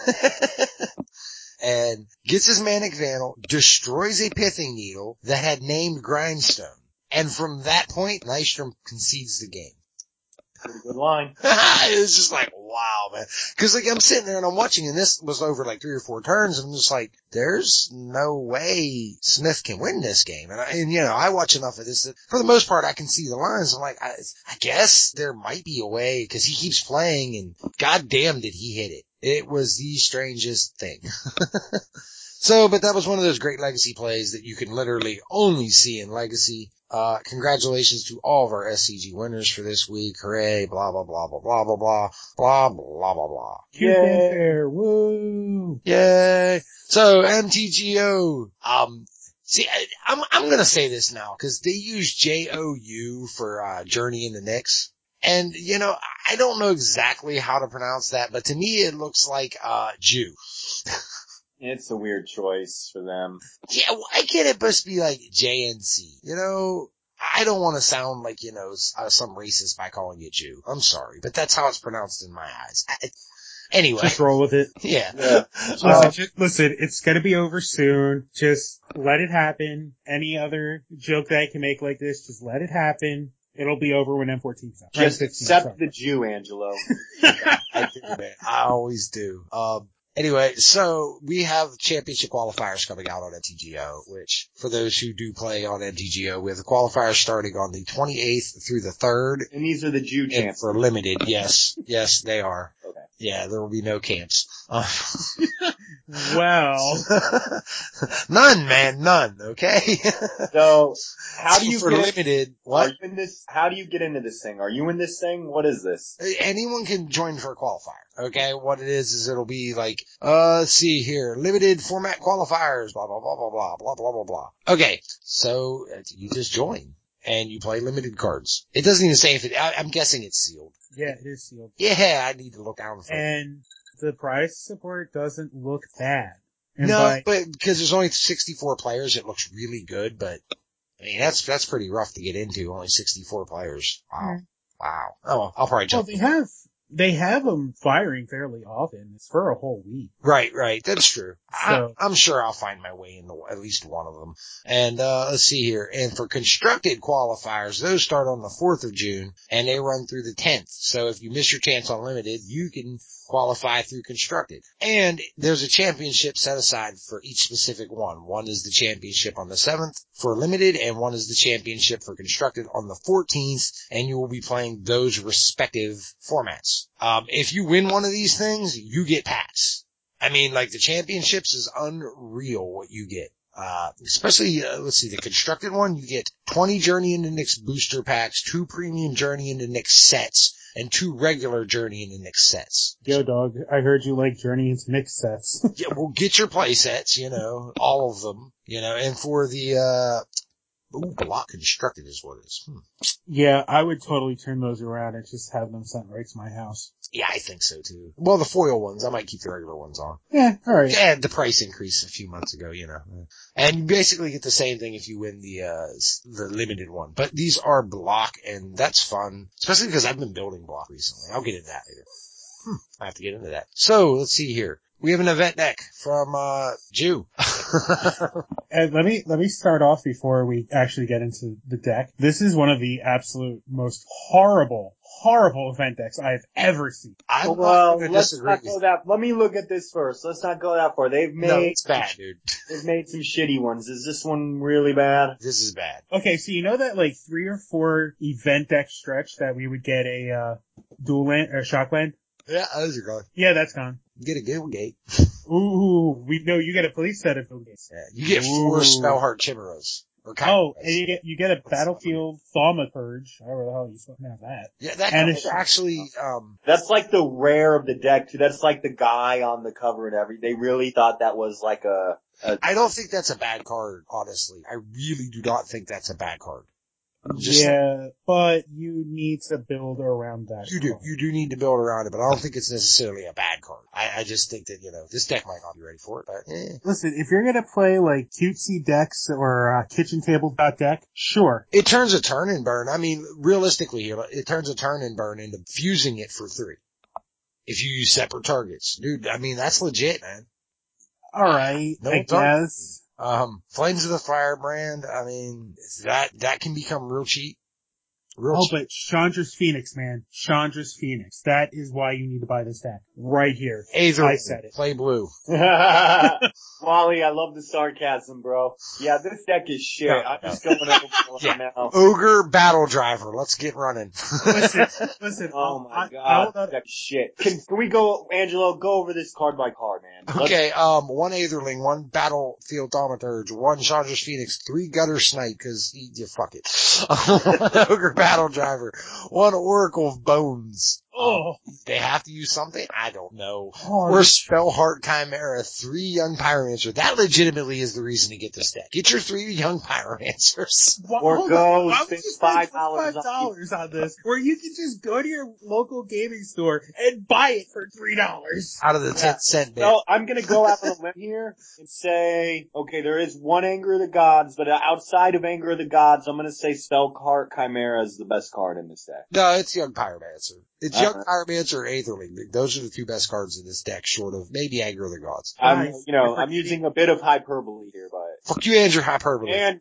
and gets his Manic Vandal, destroys a Pithing Needle that had named Grindstone. And from that point, Nystrom concedes the game. Pretty good line. It was just like, wow, man. Cause I'm sitting there and I'm watching, and this was over 3 or 4 turns, and I'm just like, there's no way Smith can win this game. And I watch enough of this that for the most part I can see the lines. I'm like, I guess there might be a way, cause he keeps playing, and goddamn did he hit it. It was the strangest thing. But that was one of those great Legacy plays that you can literally only see in Legacy. Congratulations to all of our SCG winners for this week. Hooray, blah, blah, blah, blah, blah, blah, blah, blah, blah, blah, blah. Cue fanfare, woo! Yay! So, MTGO, see, I'm gonna say this now, cause they use JOU for, Journey in the Nyx. And, I don't know exactly how to pronounce that, but to me it looks like, Jew. It's a weird choice for them. Yeah, why can't it just be like JNC? I don't want to sound like, some racist by calling you Jew. I'm sorry, but that's how it's pronounced in my eyes. Anyway. Just roll with it. Yeah. Listen, it's gonna be over soon. Just let it happen. Any other joke that I can make like this, just let it happen. It'll be over when M14's out. Just accept the Jew, Angelo. I do, man. I always do. Anyway, so we have championship qualifiers coming out on MTGO, which for those who do play on MTGO, we have the qualifiers starting on the 28th through the 3rd. And these are the Jew champs. For limited, yes. Yes, they are. Okay. Yeah, there will be no camps. Well. None, man, none, okay? So, how do you for limited, what? Are you in this, how do you get into this thing? Are you in this thing? What is this? Anyone can join for a qualifier, okay? What it is it'll be like, let's see here, limited format qualifiers, blah, blah, blah, blah, blah, blah, blah, blah, blah. Okay, so you just join. And you play limited cards. It doesn't even say if I'm guessing it's sealed. Yeah, it is sealed. Yeah, I need to look down for it. And the prize support doesn't look bad. And no, but because there's only 64 players, it looks really good, but mean, that's pretty rough to get into. Only 64 players. Wow. Wow. Oh, well, I'll probably jump. Well, they have them firing fairly often. It's for a whole week. Right. That's true. So, I'm sure I'll find my way into at least one of them. And, let's see here. And for constructed qualifiers, those start on the 4th of June and they run through the 10th. So if you miss your chance on limited, you can qualify through constructed. And there's a championship set aside for each specific one. One is the championship on the 7th for limited, and one is the championship for constructed on the 14th, and you will be playing those respective formats. If you win one of these things, you get packs. I mean, like, the championships is unreal what you get. Especially, let's see, the constructed one, you get 20 Journey into Nyx booster packs, 2 premium Journey into Nyx sets, and 2 regular Journey into Nyx sets. Yo, dog, I heard you like Journey into Nyx sets. Yeah, well, get your play sets, all of them, and for the, block constructed is what it is. Yeah, I would totally turn those around and just have them sent right to my house. Yeah, I think so too. Well, the foil ones, I might keep the regular ones on. Yeah, alright. Yeah, the price increase a few months ago, And you basically get the same thing if you win the limited one. But these are block, and that's fun. Especially because I've been building block recently. I'll get into that later. I have to get into that. So, let's see here. We have an event deck from, Jew. And let me start off before we actually get into the deck. This is one of the absolute most horrible event decks I have ever seen. Let's not go that. Let me look at this first. Let's not go that far. No, it's bad, dude. They've made some shitty ones. Is this one really bad? This is bad. Okay, so you know that like 3 or 4 event deck stretch that we would get a dual land or shock land? Yeah, those are gone. Yeah, that's gone. Get a Gale Gate. Ooh, we know you get a police set of gates. Yeah, you get 4 Spellheart Chimeras. And you get a Battlefield Thaumaturge. However the hell you fucking have that. Yeah, that is actually, That's like the rare of the deck too. That's like the guy on the cover and everything. They really thought that was like I don't think that's a bad card, honestly. I really do not think that's a bad card. But you need to build around that. You do. card. You do need to build around it, but I don't think it's necessarily a bad card. I just think that, this deck might not be ready for it, but Listen, if you're gonna play like cutesy decks or kitchen table deck, sure. It turns a turn and burn. I mean, realistically, it turns a turn and burn into fusing it for 3. If you use separate targets. Dude, I mean, that's legit, man. Alright, I guess. Flames of the Firebrand, I mean, that can become real cheap. But Chandra's Phoenix, man. Chandra's Phoenix. That is why you need to buy this deck. Right here. I said it. Play blue. Wally, I love the sarcasm, bro. Yeah, this deck is shit. I'm just going over now. Ogre Battle Driver. Let's get running. Listen. Oh my god, that deck is shit. Can we go, Angelo, go over this card by card, man. Okay, 1 Aetherling, 1 Battlefield Thaumaturge, 1 Chandra's Phoenix, 3 Gutter Snipe, cause fuck it. 1 Ogre Battle Driver, 1 Oracle of Bones. They have to use something? I don't know. Or Spellheart Chimera, 3 Young Pyromancer. That legitimately is the reason to get this deck. Get your 3 Young Pyromancers. Or go spend $5 on this, where you can just go to your local gaming store and buy it for $3. Out of the 10-cent bit. So I'm gonna go out on a limb here and say, okay, there is 1 Anger of the Gods, but outside of Anger of the Gods, I'm gonna say Spellheart Chimera is the best card in this deck. No, it's Young Pyromancer. It's Young Pyromancer or Aetherling. Those are the 2 best cards in this deck, short of maybe Anger of the Gods. I'm using a bit of hyperbole here, but. Fuck you and your hyperbole. And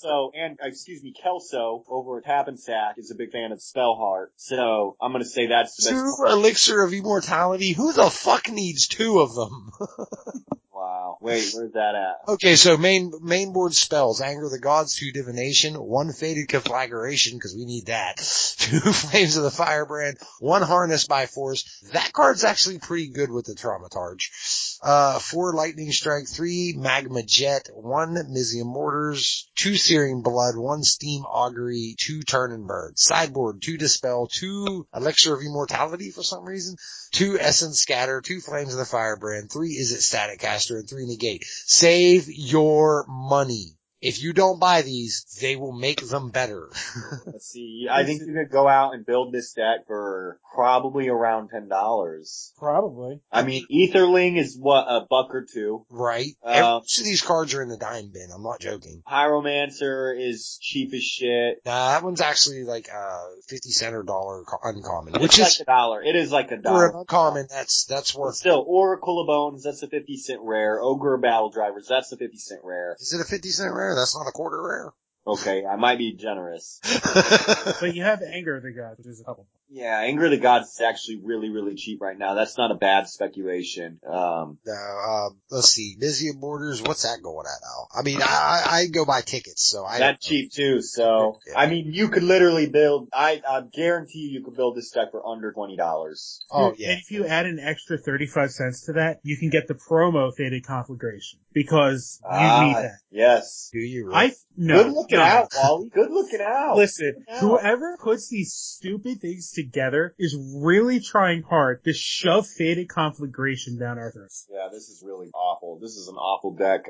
Kelso over at Happensack is a big fan of Spellheart, so I'm gonna say that's the best. 2 Elixir of Immortality? Who the fuck needs 2 of them? Wow. Wait, where's that at? Okay, so main board spells. Anger of the Gods, 2 Divination, 1 Faded Conflagration, because we need that. 2 Flames of the Firebrand, 1 Harness by Force. That card's actually pretty good with the Thaumaturge. 4 Lightning Strike, 3 Magma Jet, 1 Mizium Mortars, 2 Searing Blood, 1 Steam Augury, 2 Turn and Burn. Sideboard, 2 Dispel, 2 Elixir of Immortality for some reason, 2 Essence Scatter, 2 Flames of the Firebrand, 3 Is It Static Caster, and 3 Negate. Save your money. if you don't buy these, they will make them better. Let's see. I think you could go out and build this deck for probably around $10. Probably. I mean, Aetherling is what, $1 or $2. Right? Each of these cards are in the dime bin. I'm not joking. Pyromancer is cheap as shit. Nah, that one's actually like 50 cent or $1 uncommon, It's which like is $1. It is like $1. for an uncommon. That's But worth. still, Oracle of Bones, that's a 50-cent rare. Ogre of Battle Drivers, that's a 50-cent rare. Is it a 50 cent rare? That's not a quarter rare. Okay, I might be generous. But you have Anger of the Gods, which is a couple. Yeah, Anger of the Gods is actually really, really cheap right now. That's not a bad speculation. Let's see. Busy of Borders, what's that going at now? I mean, I go buy tickets, so That's cheap too, so, Yeah. I mean, you could literally build, I guarantee you could build this deck for under $20. Oh, yeah. And if you add an extra 35 cents to that, you can get the promo Faded Conflagration. Because you need that. Yes. Do you really? No. Good looking out, Wally. Good looking out. Listen, whoever puts these stupid things together is really trying hard to shove Faded Conflagration down our throats. Yeah, this is really awful. This is an awful deck.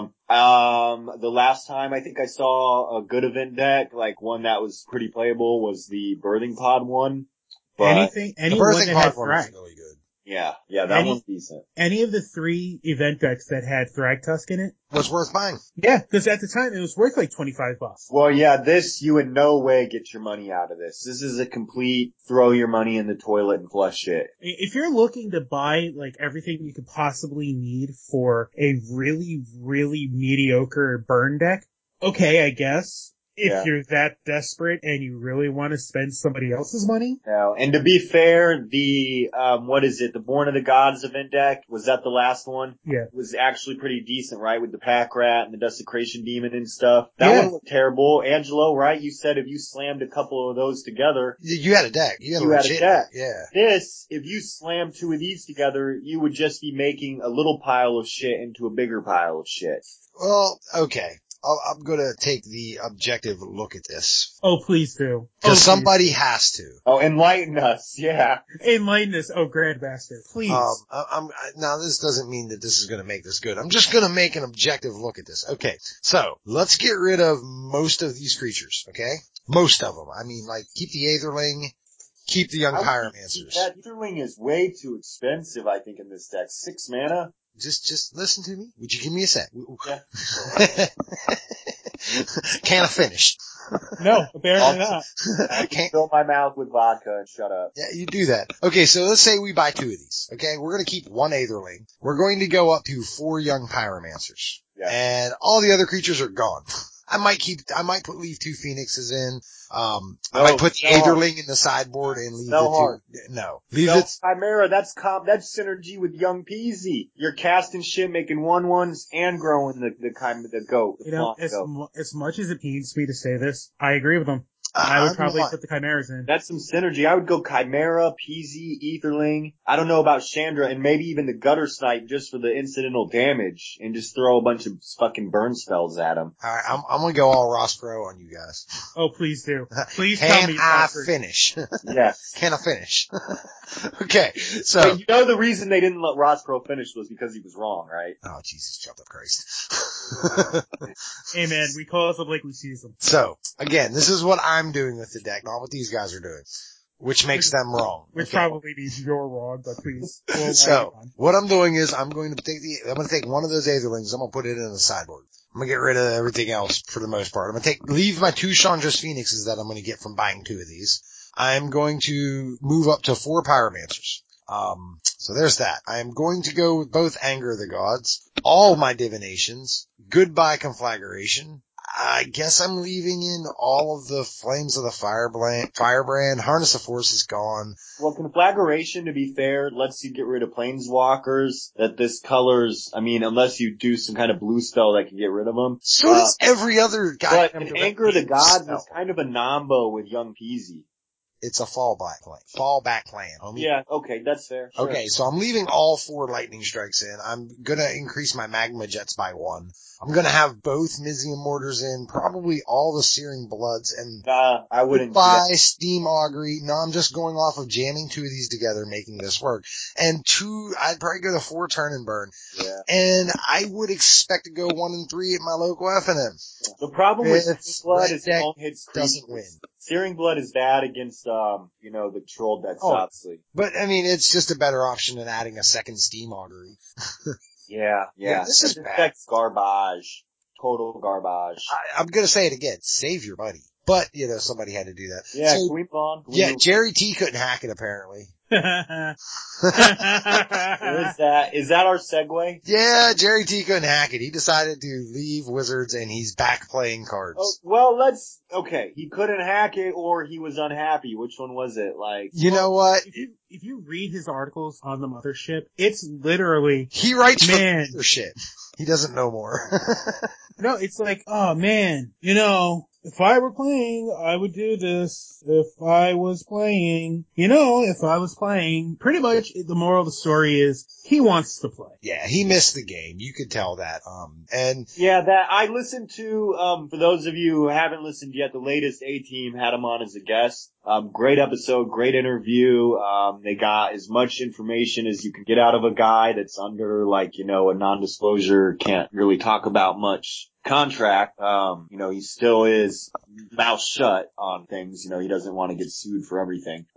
The last time I think I saw a good event deck, like one that was pretty playable, was the Birthing Pod one. But the anyone Birthing that had Pod one was Thrag. really good. yeah, that one's decent. Any of the 3 event decks that had Thragtusk in it? Was worth buying. Yeah, because at the time it was worth like $25. Well, yeah, you in no way get your money out of this. This is a complete throw your money in the toilet and flush it. If you're looking to buy like everything you could possibly need for a really, really mediocre burn deck, okay, I guess. If you're that desperate and you really want to spend somebody else's money. No, and to be fair, the, the Born of the Gods event deck, was that the last one? Yeah. Was actually pretty decent, right? With the Pack Rat and the Desecration Demon and stuff. That one looked terrible. Angelo, right? You said if you slammed a couple of those together. You had a deck. You had a deck. Yeah. This, if you slammed 2 of these together, you would just be making a little pile of shit into a bigger pile of shit. Well, okay. I'm gonna take the objective look at this. Oh, please do. Because somebody has to. Oh, enlighten us, yeah. Enlighten us, oh Grandmaster, please. Now this doesn't mean that this is gonna make this good. I'm just gonna make an objective look at this. Okay, so, let's get rid of most of these creatures, okay? Most of them. I mean, like, keep the Aetherling, keep the Young Pyromancers. That Aetherling is way too expensive, I think, in this deck. 6 mana? Just listen to me. Would you give me a sec? Yeah. Can I finish? No, apparently not. I can't fill my mouth with vodka and shut up. Yeah, you do that. Okay, so let's say we buy 2 of these. Okay, we're gonna keep 1 Aetherling. We're going to go up to 4 Young Pyromancers. Yeah. And all the other creatures are gone. I might leave 2 Phoenixes in. I might put the Aetherling in the sideboard and leave the 2. No. Leave it. Chimera, that's synergy with Young Peasy. You're casting shit, making 1/1s and growing the goat. You know, as much as it pains me to say this, I agree with them. I would probably put the Chimeras in. That's some synergy. I would go Chimera, Peasy, Aetherling. I don't know about Chandra, and maybe even the Gutter Snipe just for the incidental damage, and just throw a bunch of fucking burn spells at him. Alright, I'm gonna go all Ross Pro on you guys. Oh, please do. Please tell me. Can I finish? Yes. Can I finish? Okay, so. But you know the reason they didn't let Ross Pro finish was because he was wrong, right? Oh, Jesus, jumped up Christ. Hey man, we call it like we see them. So, again, this is what I'm doing with the deck, not what these guys are doing. Which makes them wrong. Which probably means you're wrong, but please. So, what I'm doing is I'm going to take one of those Aetherlings, I'm going to put it in the sideboard. I'm going to get rid of everything else for the most part. I'm going to leave my 2 Chandra's Phoenixes that I'm going to get from buying 2 of these. I'm going to move up to 4 Pyromancers. So there's that. I am going to go with both Anger of the Gods, all my Divinations, Goodbye Conflagration. I guess I'm leaving in all of the Flames of the Firebrand. Harness of Force is gone. Well, Conflagration, to be fair, lets you get rid of Planeswalkers that this colors, I mean, unless you do some kind of blue spell that can get rid of them. So does every other guy. But Anger of the Gods is kind of a nombo with Young Peasy. It's a fallback plan, homie. Yeah, okay, that's fair. Sure. Okay, so I'm leaving all 4 lightning strikes in. I'm gonna increase my magma jets by 1. I'm gonna have both Mizium mortars in, probably all the searing bloods, and I wouldn't do goodbye that. steam augury. No, I'm just going off of jamming 2 of these together, making this work. And 2, I'd probably go to 4 turn and burn. Yeah. And I would expect to go 1 and 3 at my local FNM. The problem with If Searing Blood red is it deck only hits doesn't creatures. win. Searing Blood is bad against, the troll decks, Oh. obviously. But I mean, it's just a better option than adding a second steam augury. Yeah. This is bad. Deck's garbage. Total garbage. I'm gonna say it again. Save your buddy. But, somebody had to do that. Yeah, So, can we move on? Jerry T couldn't hack it apparently. Is that our segue? Yeah, Jerry T couldn't hack it. He decided to leave Wizards and he's back playing cards. Oh, well, he couldn't hack it or he was unhappy. Which one was it? You know what? If you read his articles on the mothership, it's literally, He writes for man. the mothership. He doesn't know more. No, it's like, oh man, if I were playing, I would do this. If I was playing, pretty much the moral of the story is he wants to play. Yeah, he missed the game. You could tell that. Yeah, that I listened to, for those of you who haven't listened yet, the latest A-Team had him on as a guest. Great episode, great interview. They got as much information as you can get out of a guy that's under, a non-disclosure, can't really talk about much contract. He still is mouth shut on things. He doesn't want to get sued for everything.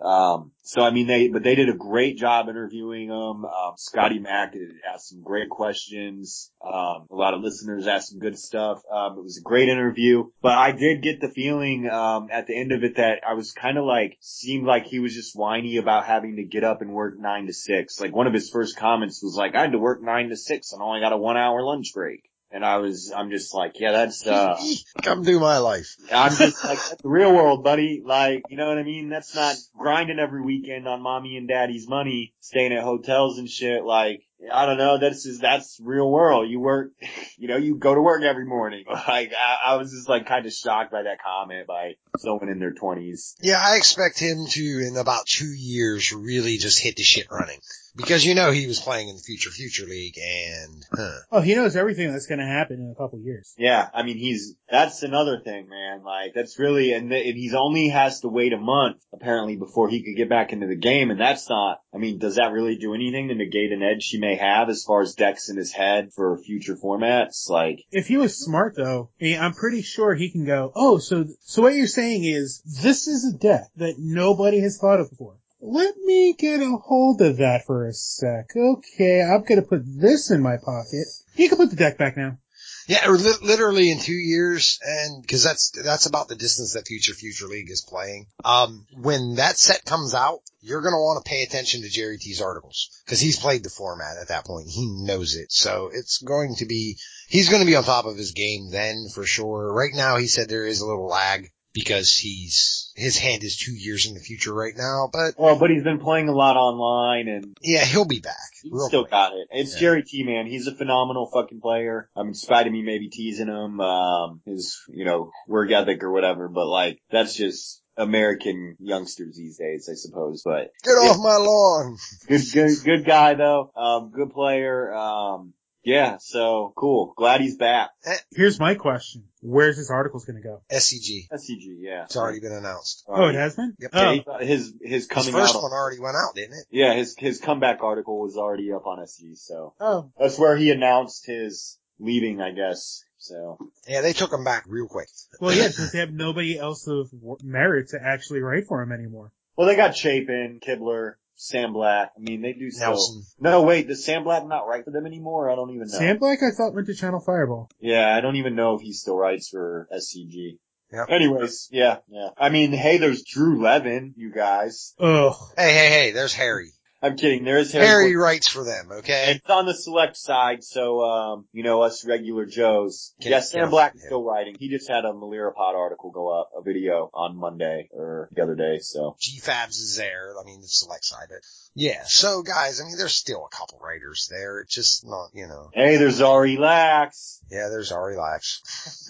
They did a great job interviewing him. Scotty Mack asked some great questions. A lot of listeners asked some good stuff. It was a great interview, but I did get the feeling, at the end of it that I was kind of seemed like he was just whiny about having to get up and work 9 to 6. One of his first comments was I had to work 9 to 6 and only got a 1 hour lunch break. And I'm just yeah, that's, come do my life. I'm just that's the real world, buddy. You know what I mean? That's not grinding every weekend on mommy and daddy's money, staying at hotels and shit. I don't know. That's real world. You work, you go to work every morning. I was just kind of shocked by that comment by someone in their 20s. Yeah, I expect him to, in about 2 years, really just hit the shit running. Because he was playing in the Future League and, Oh, he knows everything that's gonna happen in a couple years. Yeah, I mean, that's another thing, man. That's really, and he's only has to wait a month, apparently, before he could get back into the game, and that's not, does that really do anything to negate an edge he may have as far as decks in his head for future formats? If he was smart though, I'm pretty sure he can go, so what you're saying is, this is a deck that nobody has thought of before. Let me get a hold of that for a sec. Okay, I'm gonna put this in my pocket. You can put the deck back now. Yeah, literally in 2 years, and cause that's about the distance that Future League is playing. When that set comes out, you're gonna want to pay attention to Jerry T's articles, cause he's played the format at that point. He knows it. So he's gonna be on top of his game then for sure. Right now he said there is a little lag because his hand is 2 years in the future right now, but he's been playing a lot online and yeah, he'll be back. He's still got it. It's Jerry T, man. He's a phenomenal fucking player. In spite of me maybe teasing him, his, work ethic or whatever, but that's just American youngsters these days, I suppose, but. Get off my lawn! Good guy though. Good player. Yeah, so cool. Glad he's back. Here's my question. Where's his articles gonna go? SCG. SCG, yeah. It's already been announced. Oh, it has been? Yep. Oh. His coming first out. one already went out, didn't it? Yeah, his comeback article was already up on SCG, so. Oh. That's where he announced his leaving, I guess. So. Yeah, they took him back real quick. Well, yeah, since they have nobody else of merit to actually write for him anymore. Well, they got Chapin, Kibler, Sam Black. They do still. Nelson. No, wait, does Sam Black not write for them anymore? I don't even know. Sam Black, I thought, went to Channel Fireball. Yeah, I don't even know if he still writes for SCG. Yep. Anyways, yeah. Hey, there's Drew Levin, you guys. Ugh. Hey, there's Harry. I'm kidding. There's Harry writes for them, okay? It's on the select side, so, us regular Joes. Sam Black is still writing. He just had a Malirapod article go up, a video on Monday, or the other day, so. GFABs is there, the select side. Yeah, so guys, I mean, there's still a couple writers there. It's just not, Hey, there's Ari Lax. Yeah, there's Ari Lax.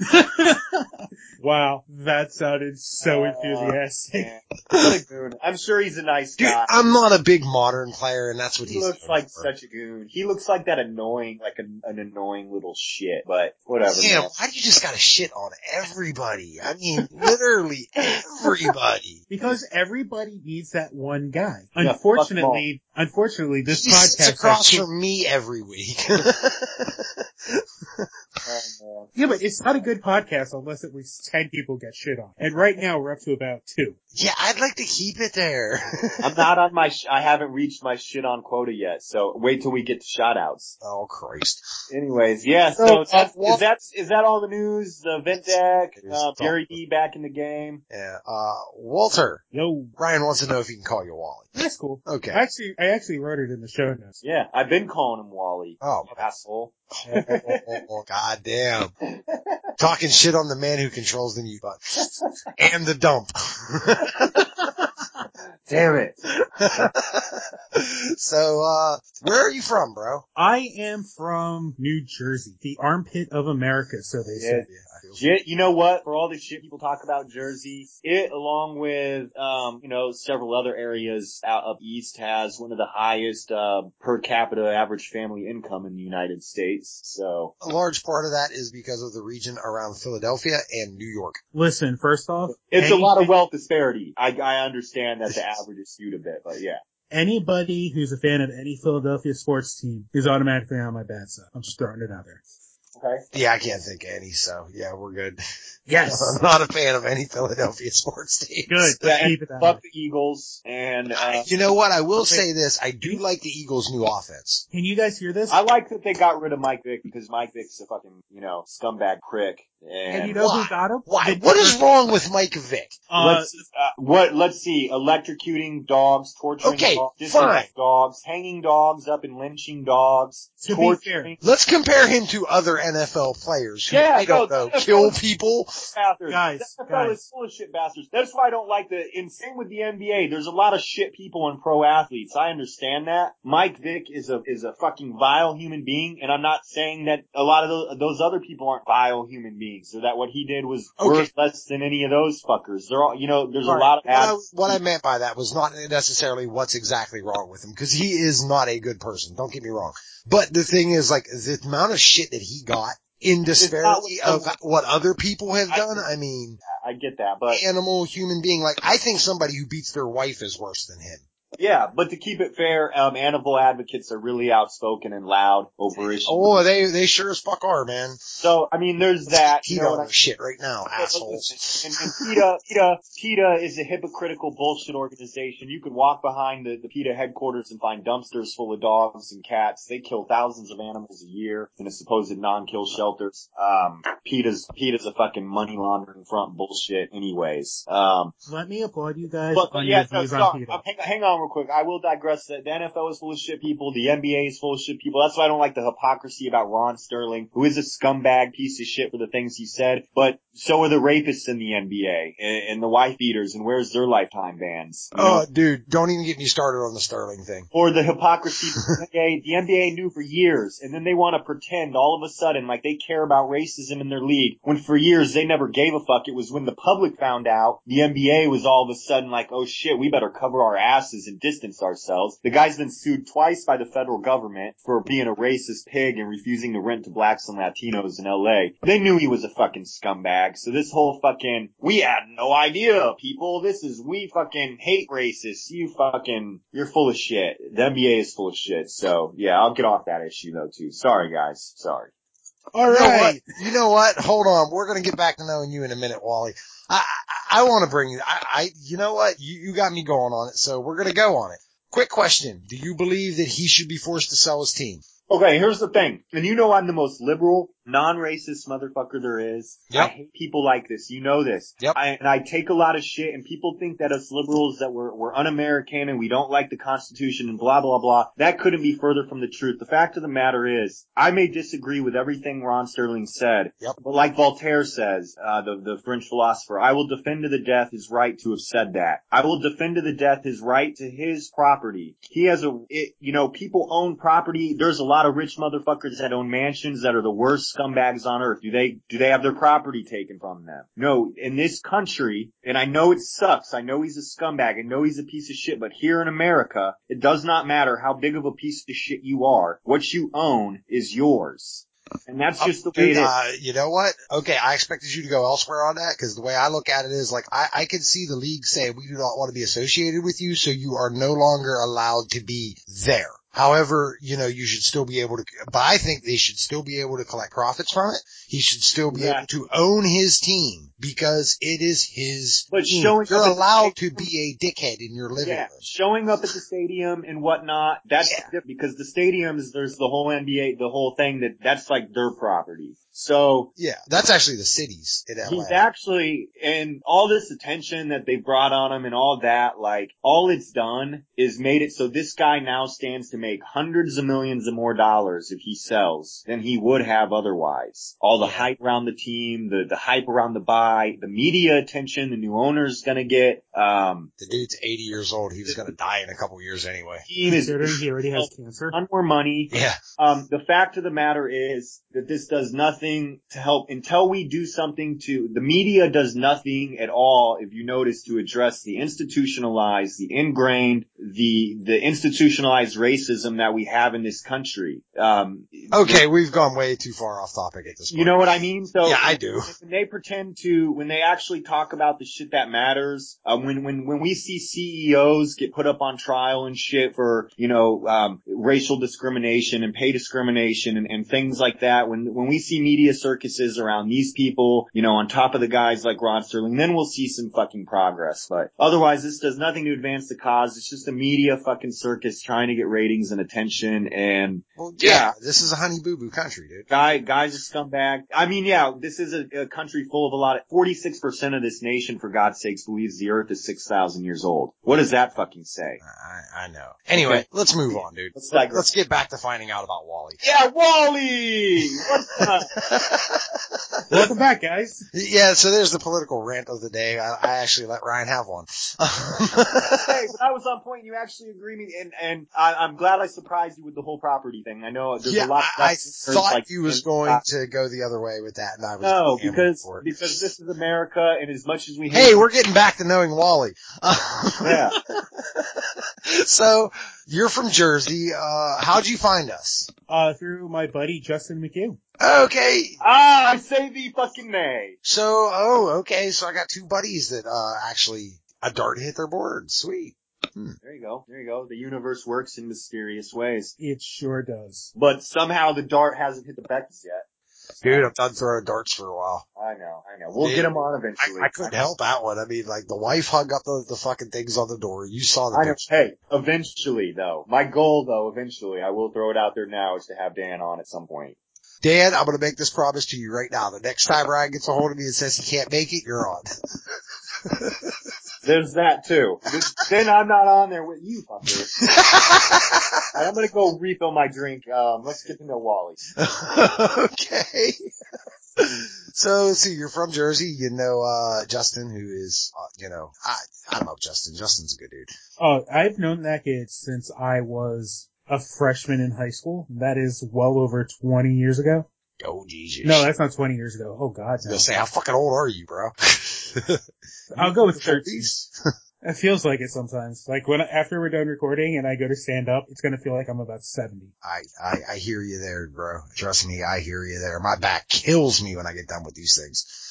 Wow, that sounded so enthusiastic. Man. What a goon. I'm sure he's a nice Dude, guy. I'm not a big Modern player, and that's what He looks like such a goon. He looks like that annoying, like an annoying little shit, but whatever. Damn, man. why do you just gotta shit on everybody? I mean, literally everybody. Because everybody needs that one guy. Yeah, Unfortunately, this He sits podcast across has from me every week. Yeah, but it's not a good podcast unless at least 10 people get shit on. And right now we're up to about 2. Yeah, I'd like to keep it there. I'm not on my, I haven't reached my shit on quota yet, so wait till we get to shout outs. Oh, Christ. Anyways, yeah, so is that all the news? The vent deck, Gary D back in the game. Yeah, Walter. Yo. Ryan wants to know if he can call you Wally. That's cool. Okay. I actually wrote it in the show notes. Yeah, I've been calling him Wally. Oh. Asshole. Oh, God damn. Talking shit on the man who controls the mute button. And the dump. Damn it. So, where are you from, bro? I am from New Jersey, the armpit of America, so they say. You know what? For all the shit people talk about Jersey, it, along with, several other areas out up east, has one of the highest, per capita average family income in the United States. So. A large part of that is because of the region around Philadelphia and New York. Listen, first off. It's a lot of wealth disparity. I understand that the average is skewed a bit, but yeah. Anybody who's a fan of any Philadelphia sports team is automatically on my bad side. I'm just throwing it out there. Okay. Yeah, I can't think of any, so yeah, we're good. Yes. I'm not a fan of any Philadelphia sports teams. Good. Yeah, keep it that fuck way. the Eagles, and, you know what? I will say this. I do like the Eagles' new offense. Can you guys hear this? I like that they got rid of Mike Vick because Mike Vick's a fucking, scumbag prick. And you know who got him? Why? What is wrong with Mike Vick? Let's see, electrocuting dogs, torturing dogs, disrespecting dogs, hanging dogs up and lynching dogs, torturing. Let's compare him to other NFL players who, I don't know, kill people. Guys, the NFL is full of shit bastards. That's why I don't like and same with the NBA. There's a lot of shit people in pro athletes. I understand that. Mike Vick is a fucking vile human being, and I'm not saying that a lot of those other people aren't vile human beings, or that what he did was worse less than any of those fuckers. They're all, there's a lot of what I meant by that was not necessarily what's exactly wrong with him, because he is not a good person. Don't get me wrong. But the thing is, like, the amount of shit that he got in disparity of what other people have done, I mean. I get that, but. Animal, human being, like, I think somebody who beats their wife is worse than him. Yeah, but to keep it fair, animal advocates are really outspoken and loud over issues. Oh, they sure as fuck are, man. So, I mean, there's that. PETA on their shit right now, assholes. And PETA is a hypocritical bullshit organization. You could walk behind the PETA headquarters and find dumpsters full of dogs and cats. They kill thousands of animals a year in a supposed non-kill shelters. PETA's a fucking money laundering front bullshit anyways. Let me applaud you guys on your views on PETA. Hang on real quick. I will digress. The NFL is full of shit people. The NBA is full of shit people. That's why I don't like the hypocrisy about Ron Sterling, who is a scumbag piece of shit for the things he said. But so are the rapists in the NBA and the wife beaters. And where's their lifetime bans? Dude, don't even get me started on the Sterling thing. Or the hypocrisy the NBA knew for years, and then they want to pretend all of a sudden like they care about racism in their league, when for years they never gave a fuck. It was when the public found out, the NBA was all of a sudden like, oh shit, we better cover our asses and distance ourselves. The guy's been sued twice by the federal government for being a racist pig and refusing to rent to blacks and Latinos in LA. They knew he was a fucking scumbag. So this whole fucking, we had no idea, people. We fucking hate racists. You're full of shit. The NBA is full of shit. So yeah, I'll get off that issue though too. Sorry guys. Sorry. All right. You know what? Hold on. We're going to get back to knowing you in a minute, Wally. I want to bring you, you know what? You got me going on it, so we're going to go on it. Quick question. Do you believe that he should be forced to sell his team? Okay, here's the thing. And you know I'm the most liberal non-racist motherfucker there is. Yep. I hate people like this. You know this. Yep. I take a lot of shit, and people think that us liberals that we're un-American and we don't like the Constitution and blah, blah, blah. That couldn't be further from the truth. The fact of the matter is, I may disagree with everything Ron Sterling said, Yep. but like Voltaire says, the French philosopher, I will defend to the death his right to have said that. I will defend to the death his right to his property. He has people own property. There's a lot of rich motherfuckers that own mansions that are the worst scumbags on earth. Do they have their property taken from them? No, in this country, and I know it sucks. I know he's a scumbag. I know he's a piece of shit, but here in America, it does not matter how big of a piece of shit you are. What you own is yours. And that's just the way it is. You know what? Okay, I expected you to go elsewhere on that, because the way I look at it is like, I can see the league say we do not want to be associated with you, so you are no longer allowed to be there. However, you should still be able to, but I think they should still be able to collect profits from it. He should still be able to own his team because it is his team. You're allowed to be a dickhead in your living room. Showing up at the stadium and whatnot, that's different because the stadiums, there's the whole NBA, the whole thing that's like their property. So. Yeah, that's actually the cities in LA. He's actually, and all this attention that they brought on him and all that, like, all it's done is made it so this guy now stands to make hundreds of millions of more dollars if he sells than he would have otherwise. All the hype around the team, the hype around the buy, the media attention the new owner's gonna get. The dude's 80 years old. He was gonna die in a couple years anyway. He already has cancer. Ton more money. Yeah. The fact of the matter is that this does nothing to help until we do something the media does nothing at all, if you notice, to address the institutionalized, the ingrained, the institutionalized racism that we have in this country. Okay, we've gone way too far off topic at this point. You know what I mean? So yeah, I do. When they actually talk about the shit that matters, when we see CEOs get put up on trial and shit for, racial discrimination and pay discrimination and things like that, when we see media circuses around these people, on top of the guys like Ron Sterling, then we'll see some fucking progress. But otherwise, this does nothing to advance the cause. It's just a media fucking circus trying to get ratings and attention. And this is a honey boo boo country, dude. Guys are scumbag. I mean, this is a country full of 46% of this nation, for God's sakes, believes the earth is 6,000 years old. What does that fucking say? I know. Anyway, let's move on, dude. Let's get back to finding out about Wally. Yeah, Wally! What's up? Welcome back, guys. Yeah, so there's the political rant of the day. I actually let Ryan have one. Hey, but I was on point. You actually agree with me, and I'm glad I surprised you with the whole property thing. I know there's a lot of I thought he was going to go the other way with that, and I was because this is America, and as much as we hate we're getting back to knowing Wally. Yeah. So you're from Jersey. How'd you find us? Through my buddy Justin McHugh. Okay. I say thee fucking nay. So, okay. So I got two buddies that, actually a dart hit their board. Sweet. There you go. The universe works in mysterious ways. It sure does. But somehow the dart hasn't hit the Beck's yet. Dude, I'm done throwing darts for a while. I know. We'll get them on eventually. I couldn't help that one. I mean, like, the wife hung up the fucking things on the door. You saw the picture. Hey, eventually though. My goal though, eventually, I will throw it out there now, is to have Dan on at some point. Dan, I'm gonna make this promise to you right now. The next time Ryan gets a hold of me and says he can't make it, you're on. There's that too. Then I'm not on there with you, fucker. I'm gonna go refill my drink. Let's get to know Wally. Okay. So, let's see, you're from Jersey. You know, Justin, who is, I love Justin. Justin's a good dude. Oh, I've known that kid since I was a freshman in high school. That is well over 20 years ago. Oh, Jesus. No, that's not 20 years ago. Oh, God, no. I was gonna say, how fucking old are you, bro? I'll go with 13. It feels like it sometimes. Like after we're done recording and I go to stand up, it's gonna feel like I'm about 70. I hear you there, bro. Trust me, I hear you there. My back kills me when I get done with these things.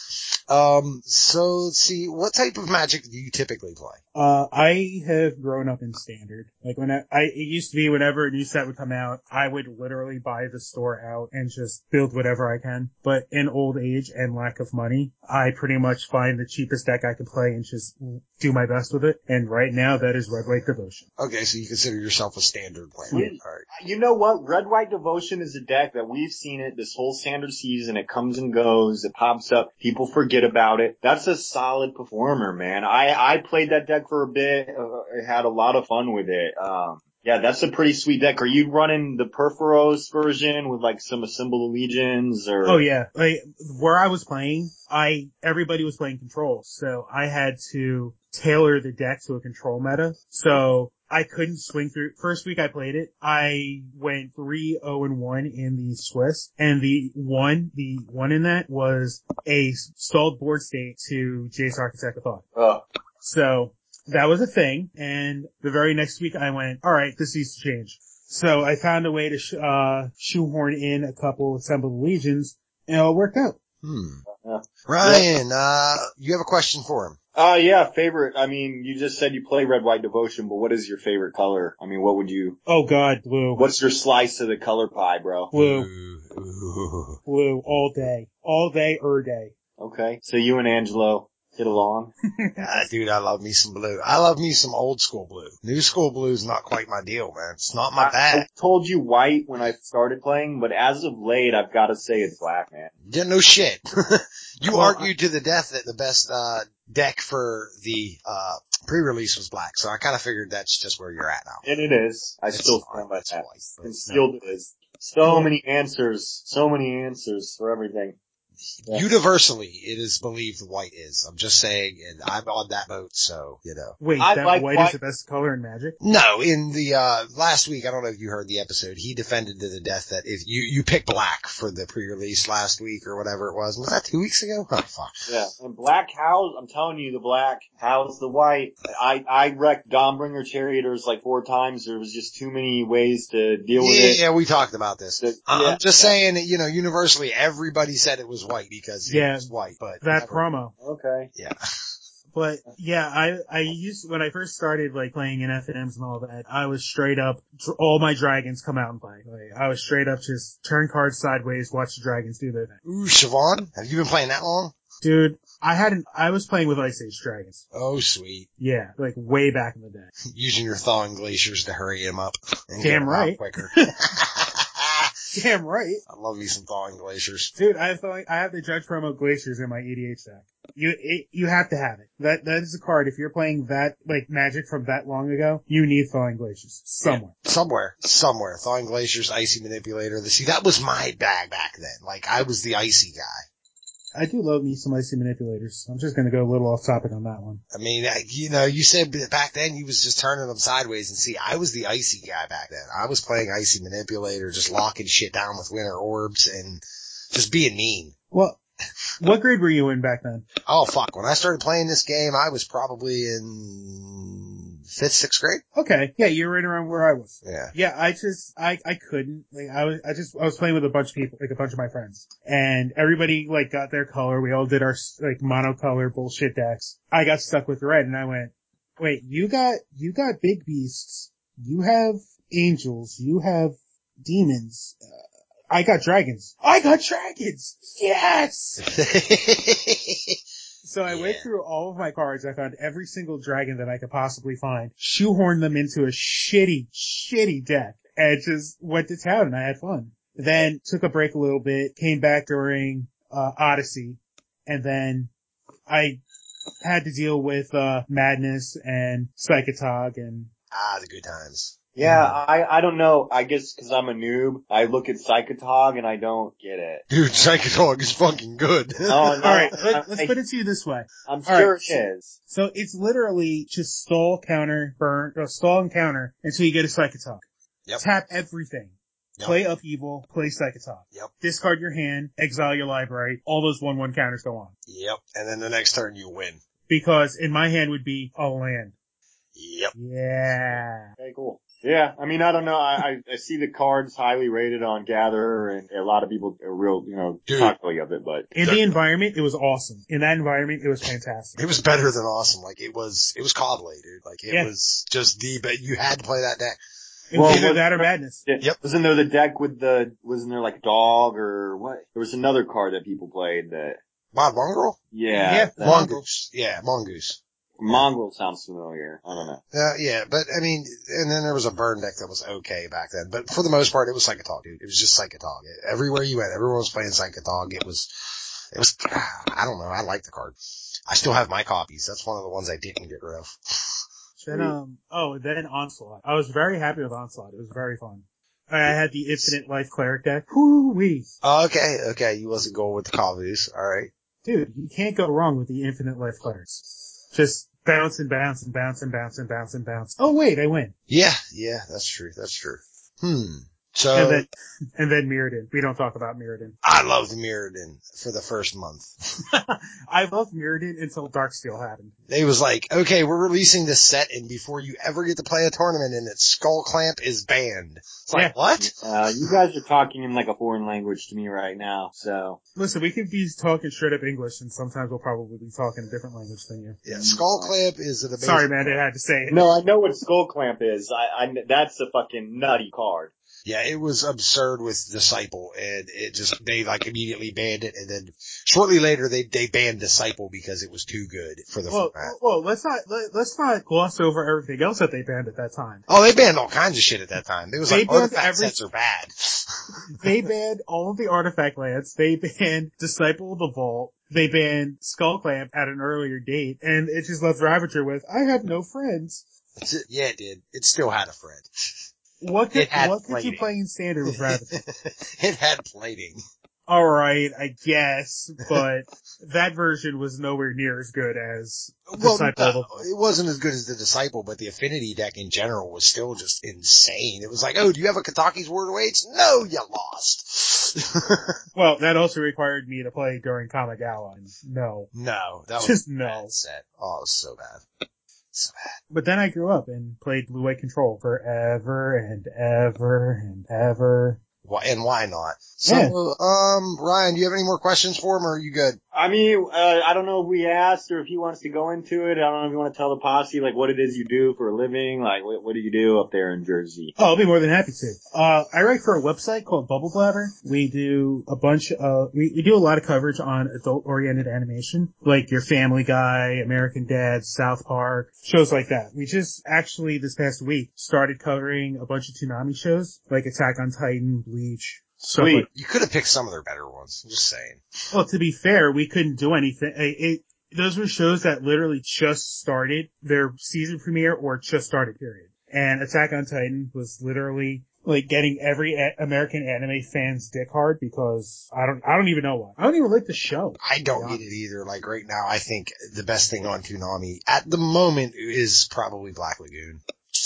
So let's see, what type of Magic do you typically play? I have grown up in standard. Like it used to be whenever a new set would come out, I would literally buy the store out and just build whatever I can. But in old age and lack of money, I pretty much find the cheapest deck I can play and just do my best with it. And right now that is Red White Devotion. Okay, so you consider yourself a standard player. Yeah. All right. You know what? Red White Devotion is a deck that we've seen it this whole standard season. It comes and goes. It pops up. People forget about it. That's a solid performer, man. I played that deck for a bit. Had a lot of fun with it. Yeah, that's a pretty sweet deck. Are you running the Perforos version with like some Assembled Legions or? Oh yeah. Like where I was playing, everybody was playing control. So I had to tailor the deck to a control meta. So I couldn't swing through. First week I played it, I went 3-0-1 in the Swiss, and the one in that was a stalled board state to Jace Architect of Thought. Oh. So that was a thing, and the very next week I went, alright, this needs to change. So I found a way to shoehorn in a couple Assembled Legions, and it all worked out. Ryan, you have a question for him. Yeah, favorite. I mean, you just said you play Red White Devotion, but what is your favorite color? I mean, what would you? Oh god, blue. What's your slice of the color pie, bro? Blue. Ooh. Blue, all day. All day, day. Okay, so you and Angelo get along? Dude, I love me some blue. I love me some old school blue. New school blue is not quite my deal, man. It's not my bag. I told you white when I started playing, but as of late, I've got to say it's black, man. Yeah, no shit. You argued to the death that the best, deck for the, pre-release was black, so I kinda figured that's just where you're at now. And it is. I still stand by that. White, And still it is. So many answers for everything. Yeah. Universally, it is believed white is. I'm just saying, and I'm on that boat, so, you know. Wait, I that like white white is the best color in Magic? No, in the, last week, I don't know if you heard the episode, he defended to the death that if you picked black for the pre-release last week or whatever it was. Was that 2 weeks ago? Oh, fuck. Yeah. And black house, I'm telling you, the black house, the white. I wrecked Dawnbringer Charioteers like 4 times. There was just too many ways to deal with it. Yeah, we talked about this. I'm just saying that, you know, universally everybody said it was white because it was white, but. That promo. Okay. Yeah. But yeah, I used, when I first started like playing in FNMs and all that, I was straight up, all my dragons come out and play. Like, I was straight up just turn cards sideways, watch the dragons do their thing. Ooh, Siobhan, have you been playing that long? Dude, I was playing with Ice Age dragons. Oh, sweet. Yeah, like way back in the day. Using your thawing glaciers to hurry him up. And Damn get him right. out quicker. Damn right. I love me some thawing glaciers. Dude, I have the Judge promo Glaciers in my EDH deck. You have to have it. That is a card. If you're playing that, like, Magic from that long ago, you need Thawing Glaciers. Somewhere. Yeah, somewhere. Thawing glaciers, icy manipulator. See, that was my bag back then. Like, I was the icy guy. I do love me some Icy Manipulators. I'm just gonna go a little off topic on that one. I mean, you know, you said back then you was just turning them sideways, and see, I was the icy guy back then. I was playing icy manipulator, just locking shit down with winter orbs and just being mean. Well, what grade were you in back then? Oh fuck, when I started playing this game, I was probably in 5th, 6th grade. Okay. Yeah, you were right around where I was. Yeah. Yeah, I couldn't. Like, I was playing with a bunch of people, like a bunch of my friends. And everybody, like, got their color. We all did our, like, monocolor bullshit decks. I got stuck with red and I went, wait, you got big beasts. You have angels. You have demons. I got dragons. Yes! So I went through all of my cards. I found every single dragon that I could possibly find, shoehorned them into a shitty deck, and just went to town, and I had fun. Then took a break a little bit, came back during Odyssey, and then I had to deal with Madness and Psychotog and... the good times. Yeah, I don't know. I guess because I'm a noob, I look at Psychotog and I don't get it. Dude, Psychotog is fucking good. No, Alright, let's put it to you this way. I'm sure it is. So it's literally just stall, counter, burn, or stall and counter until you get a Psychotog. Yep. Tap everything. Yep. Play Upheaval, play Psychotog. Yep. Discard your hand, exile your library, all those 1/1 counters go on. Yep. And then the next turn you win. Because in my hand would be a land. Yep. Yeah. Okay, cool. Yeah, I mean, I don't know. I see the cards highly rated on Gatherer, and a lot of people are real, talk really of it, but. In the environment, it was awesome. In that environment, it was fantastic. It was better than awesome. Like, it was Cobley, dude. Like, it was just but you had to play that deck. It was either that or Madness. Yep. Wasn't there the deck wasn't there like dog or what? There was another card that people played that. Wild Mongrel? Yeah. Mongoose. Yeah, Mongoose. Mongrel sounds familiar. I don't know. Yeah, but I mean, and then there was a burn deck that was okay back then, but for the most part, it was Psychotog, dude. It was just Psychotog. Everywhere you went, everyone was playing Psychotog. It was, I don't know, I like the card. I still have my copies. That's one of the ones I didn't get rid of. Then Onslaught. I was very happy with Onslaught. It was very fun. I had the Infinite Life Cleric deck. Whoo-wee. Okay, you wasn't going with the Kavus, alright. Dude, you can't go wrong with the Infinite Life Clerics. Just bounce and bounce and bounce and bounce and bounce and bounce. Oh wait, I win. Yeah, that's true. So. And then Mirrodin. We don't talk about Mirrodin. I loved Mirrodin for the first month. I loved Mirrodin until Darksteel happened. They was like, okay, we're releasing this set, and before you ever get to play a tournament in it, Skull Clamp is banned. It's like, what? You guys are talking in like a foreign language to me right now, so. Listen, we could be talking straight up English, and sometimes we'll probably be talking a different language than you. Yeah, Skull Clamp is an amazing. Sorry, man, I had to say it. No, I know what Skull Clamp is. That's a fucking nutty card. Yeah, it was absurd with Disciple, and they like immediately banned it, and then shortly later they banned Disciple because it was too good for the format. Well, let's not gloss over everything else that they banned at that time. Oh, they banned all kinds of shit at that time. It was like artifact sets are bad. They banned all of the artifact lands. They banned Disciple of the Vault. They banned Skull Clamp at an earlier date, and it just left Ravager with, I have no friends. Yeah, it did. It still had a friend. What could you play in Standard with Ravager? It had plating. Alright, I guess, but that version was nowhere near as good as Disciple. It wasn't as good as the Disciple, but the Affinity deck in general was still just insane. It was like, oh, do you have a Kataki's Word Waits? No, you lost. Well, that also required me to play during Kamigawa, and no. No, that was just a no. bad set. Oh, it was so bad. So bad. But then I grew up and played Blue White Control forever and ever and ever. And why not? So, Ryan, do you have any more questions for him, or are you good? I mean, I don't know if we asked or if he wants to go into it. I don't know if you want to tell the posse, like, what it is you do for a living. Like, what do you do up there in Jersey? Oh, I'll be more than happy to. I write for a website called Bubble Blabber. We do a bunch of, we do a lot of coverage on adult-oriented animation, like your Family Guy, American Dad, South Park, shows like that. We just actually this past week started covering a bunch of Toonami shows, like Attack on Titan, Bleach. Sweet. You could have picked some of their better ones. I'm just saying. Well, to be fair, we couldn't do anything. Those were shows that literally just started their season premiere or just started, period. And Attack on Titan was literally like getting every American anime fan's dick hard because I don't even know why. I don't even like the show. I don't get it either. Like right now, I think the best thing on Toonami at the moment is probably Black Lagoon.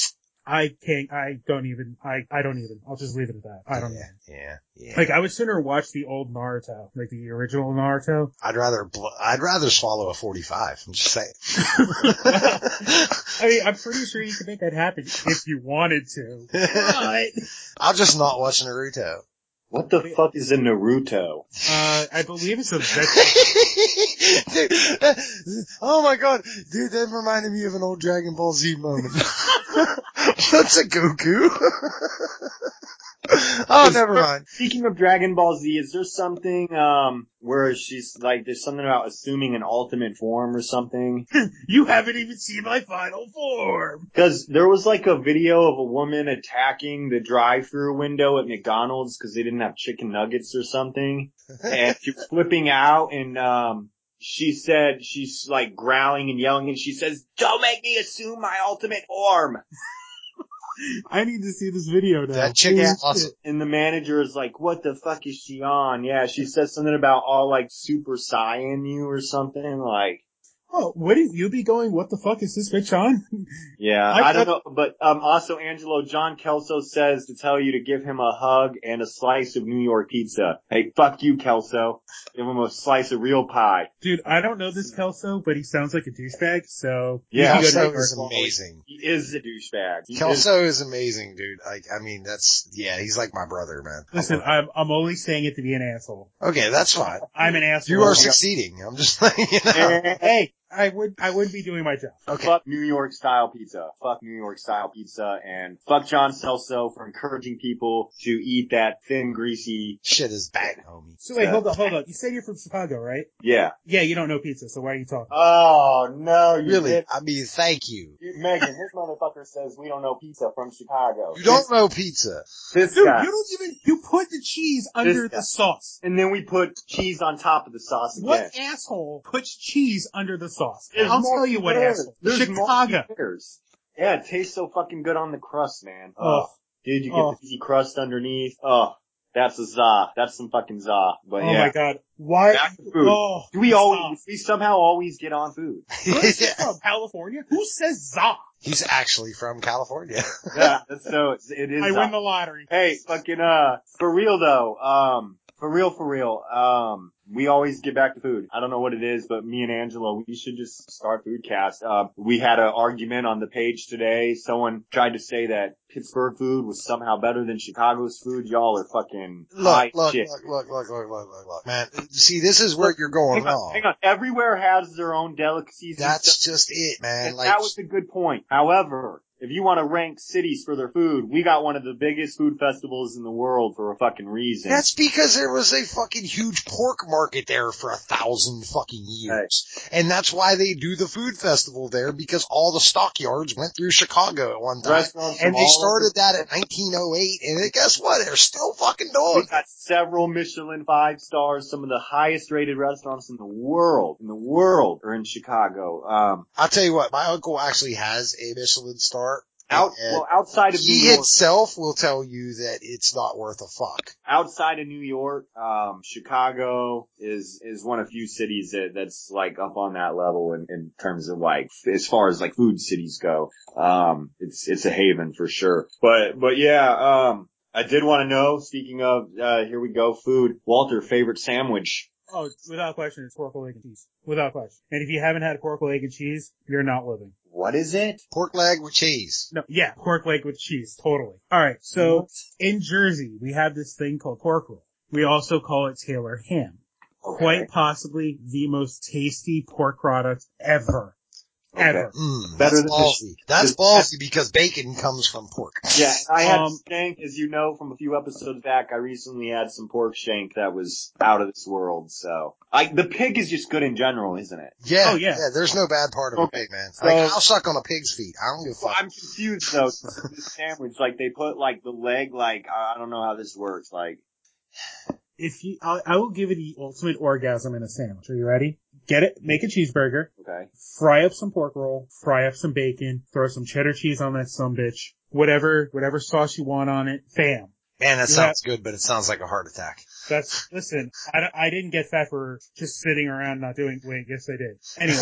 I don't even. I'll just leave it at that. I don't know. Yeah. Like, I would sooner watch the old Naruto, like the original Naruto. I'd rather swallow a 45. I'm just saying. I mean, I'm pretty sure you could make that happen if you wanted to. But I'll just not watch Naruto. What the fuck is a Naruto? I believe it's a vegetable. Dude, oh my god. Dude, that reminded me of an old Dragon Ball Z moment. That's a Goku. Oh, never mind. Speaking of Dragon Ball Z, is there something, where she's like, there's something about assuming an ultimate form or something? You haven't even seen my final form! Cause there was like a video of a woman attacking the drive-thru window at McDonald's cause they didn't have chicken nuggets or something. And she was flipping out and, she said, she's like growling and yelling and she says, "Don't make me assume my ultimate form." I need to see this video now. That chick is awesome. And the manager is like, "What the fuck is she on?" Yeah, she says something about all like Super Saiyan you or something like. Oh, wouldn't you be going, what the fuck is this bitch on? Yeah, I don't know, but, also Angelo, John Kelso says to tell you to give him a hug and a slice of New York pizza. Hey, fuck you, Kelso. Give him a slice of real pie. Dude, I don't know this Kelso, but he sounds like a douchebag, so. Yeah, Kelso is amazing. is a douchebag. Kelso is amazing, dude. He's like my brother, man. Listen, I'm only saying it to be an asshole. Okay, that's fine. I'm an asshole. You are succeeding. I'm just letting you know. Hey, I wouldn't be doing my job. Okay. Fuck New York style pizza. Fuck New York style pizza, and fuck John Celso for encouraging people to eat that thin, greasy shit is bad, homie. So wait, hold on. You said you're from Chicago, right? Yeah. Yeah, you don't know pizza, so why are you talking? Oh, no, you Really? did. I mean, thank you. Megan, this motherfucker says we don't know pizza from Chicago. You don't know pizza. This Dude, guy. you put the cheese under the sauce. And then we put cheese on top of the sauce again. What asshole puts cheese under the sauce? There's I'll tell you what asshole. Chicago. Yeah, it tastes so fucking good on the crust, man. Oh. Dude, you get the easy crust underneath. Oh. That's a za. That's some fucking za. But oh yeah. My god. Why? Back to food. Oh, we somehow always get on food. Where's he from? California? Who says za? He's actually from California. Yeah, so it is. I win the lottery. Hey, fucking, for real though, for real, we always get back to food. I don't know what it is, but me and Angela, we should just start Foodcast. We had an argument on the page today. Someone tried to say that Pittsburgh food was somehow better than Chicago's food. Y'all are fucking Look, shit. Look. Man, see, this is where you're going wrong. Hang on. Everywhere has their own delicacies. That's just it, man. And that was a good point. However, if you want to rank cities for their food, we got one of the biggest food festivals in the world for a fucking reason. That's because there was a fucking huge pork market there for 1,000 fucking years. Right. And that's why they do the food festival there, because all the stockyards went through Chicago at one time. And they started that in 1908, and guess what? They're still fucking doing it. We got several Michelin 5 stars, some of the highest rated restaurants in the world are in Chicago. I'll tell you what, my uncle actually has a Michelin star. Outside of New York. He himself will tell you that it's not worth a fuck. Outside of New York, Chicago is one of few cities that's like up on that level in terms of like, as far as like food cities go. It's a haven for sure. But yeah, I did want to know, speaking of, here we go, food. Walter, favorite sandwich? Oh, without question, it's pork, leg, and cheese. Without question. And if you haven't had pork, leg, and cheese, you're not living. What is it? Pork leg with cheese. No, yeah, pork leg with cheese, totally. Alright, so in Jersey, we have this thing called pork roll. We also call it Taylor ham. Okay. Quite possibly the most tasty pork product ever. Okay. Ever. That's ballsy. That's ballsy because bacon comes from pork. Yeah, I had shank, as you know, from a few episodes back. I recently had some pork shank that was out of this world, so. The pig is just good in general, isn't it? Yeah. Oh, yeah. Yeah, there's no bad part of a pig, man. So, I'll suck on a pig's feet. I don't give a fuck. Well, I'm confused though. This sandwich, they put the leg, I don't know how this works, I will give you the ultimate orgasm in a sandwich. Are you ready? Get it, make a cheeseburger. Okay. Fry up some pork roll, fry up some bacon, throw some cheddar cheese on that sumbitch, whatever sauce you want on it, bam. Man, that sounds good, but it sounds like a heart attack. Listen, I didn't get fat for just sitting around not doing, wait, yes I did. Anyway.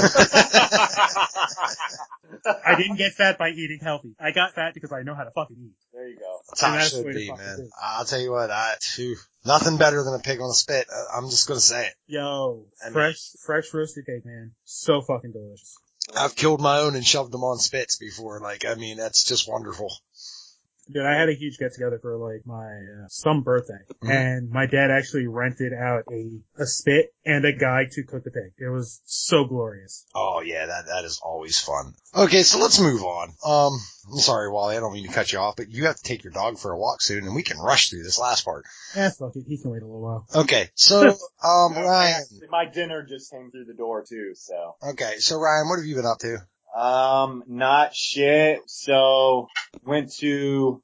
I didn't get fat by eating healthy. I got fat because I know how to fucking eat. There you go. That's how it should be, man. I'll tell you what, nothing better than a pig on a spit. I'm just gonna say it. Yo, fresh roasted pig, man. So fucking delicious. I've killed my own and shoved them on spits before. That's just wonderful. Dude, I had a huge get together for my some birthday, and my dad actually rented out a spit and a guy to cook the pig. It was so glorious. Oh yeah, that is always fun. Okay, so let's move on. I'm sorry, Wally, I don't mean to cut you off, but you have to take your dog for a walk soon, and we can rush through this last part. Fuck it, he can wait a little while. Okay, so Ryan, my dinner just came through the door too, so. Okay, so Ryan, what have you been up to? Not shit. So, went to,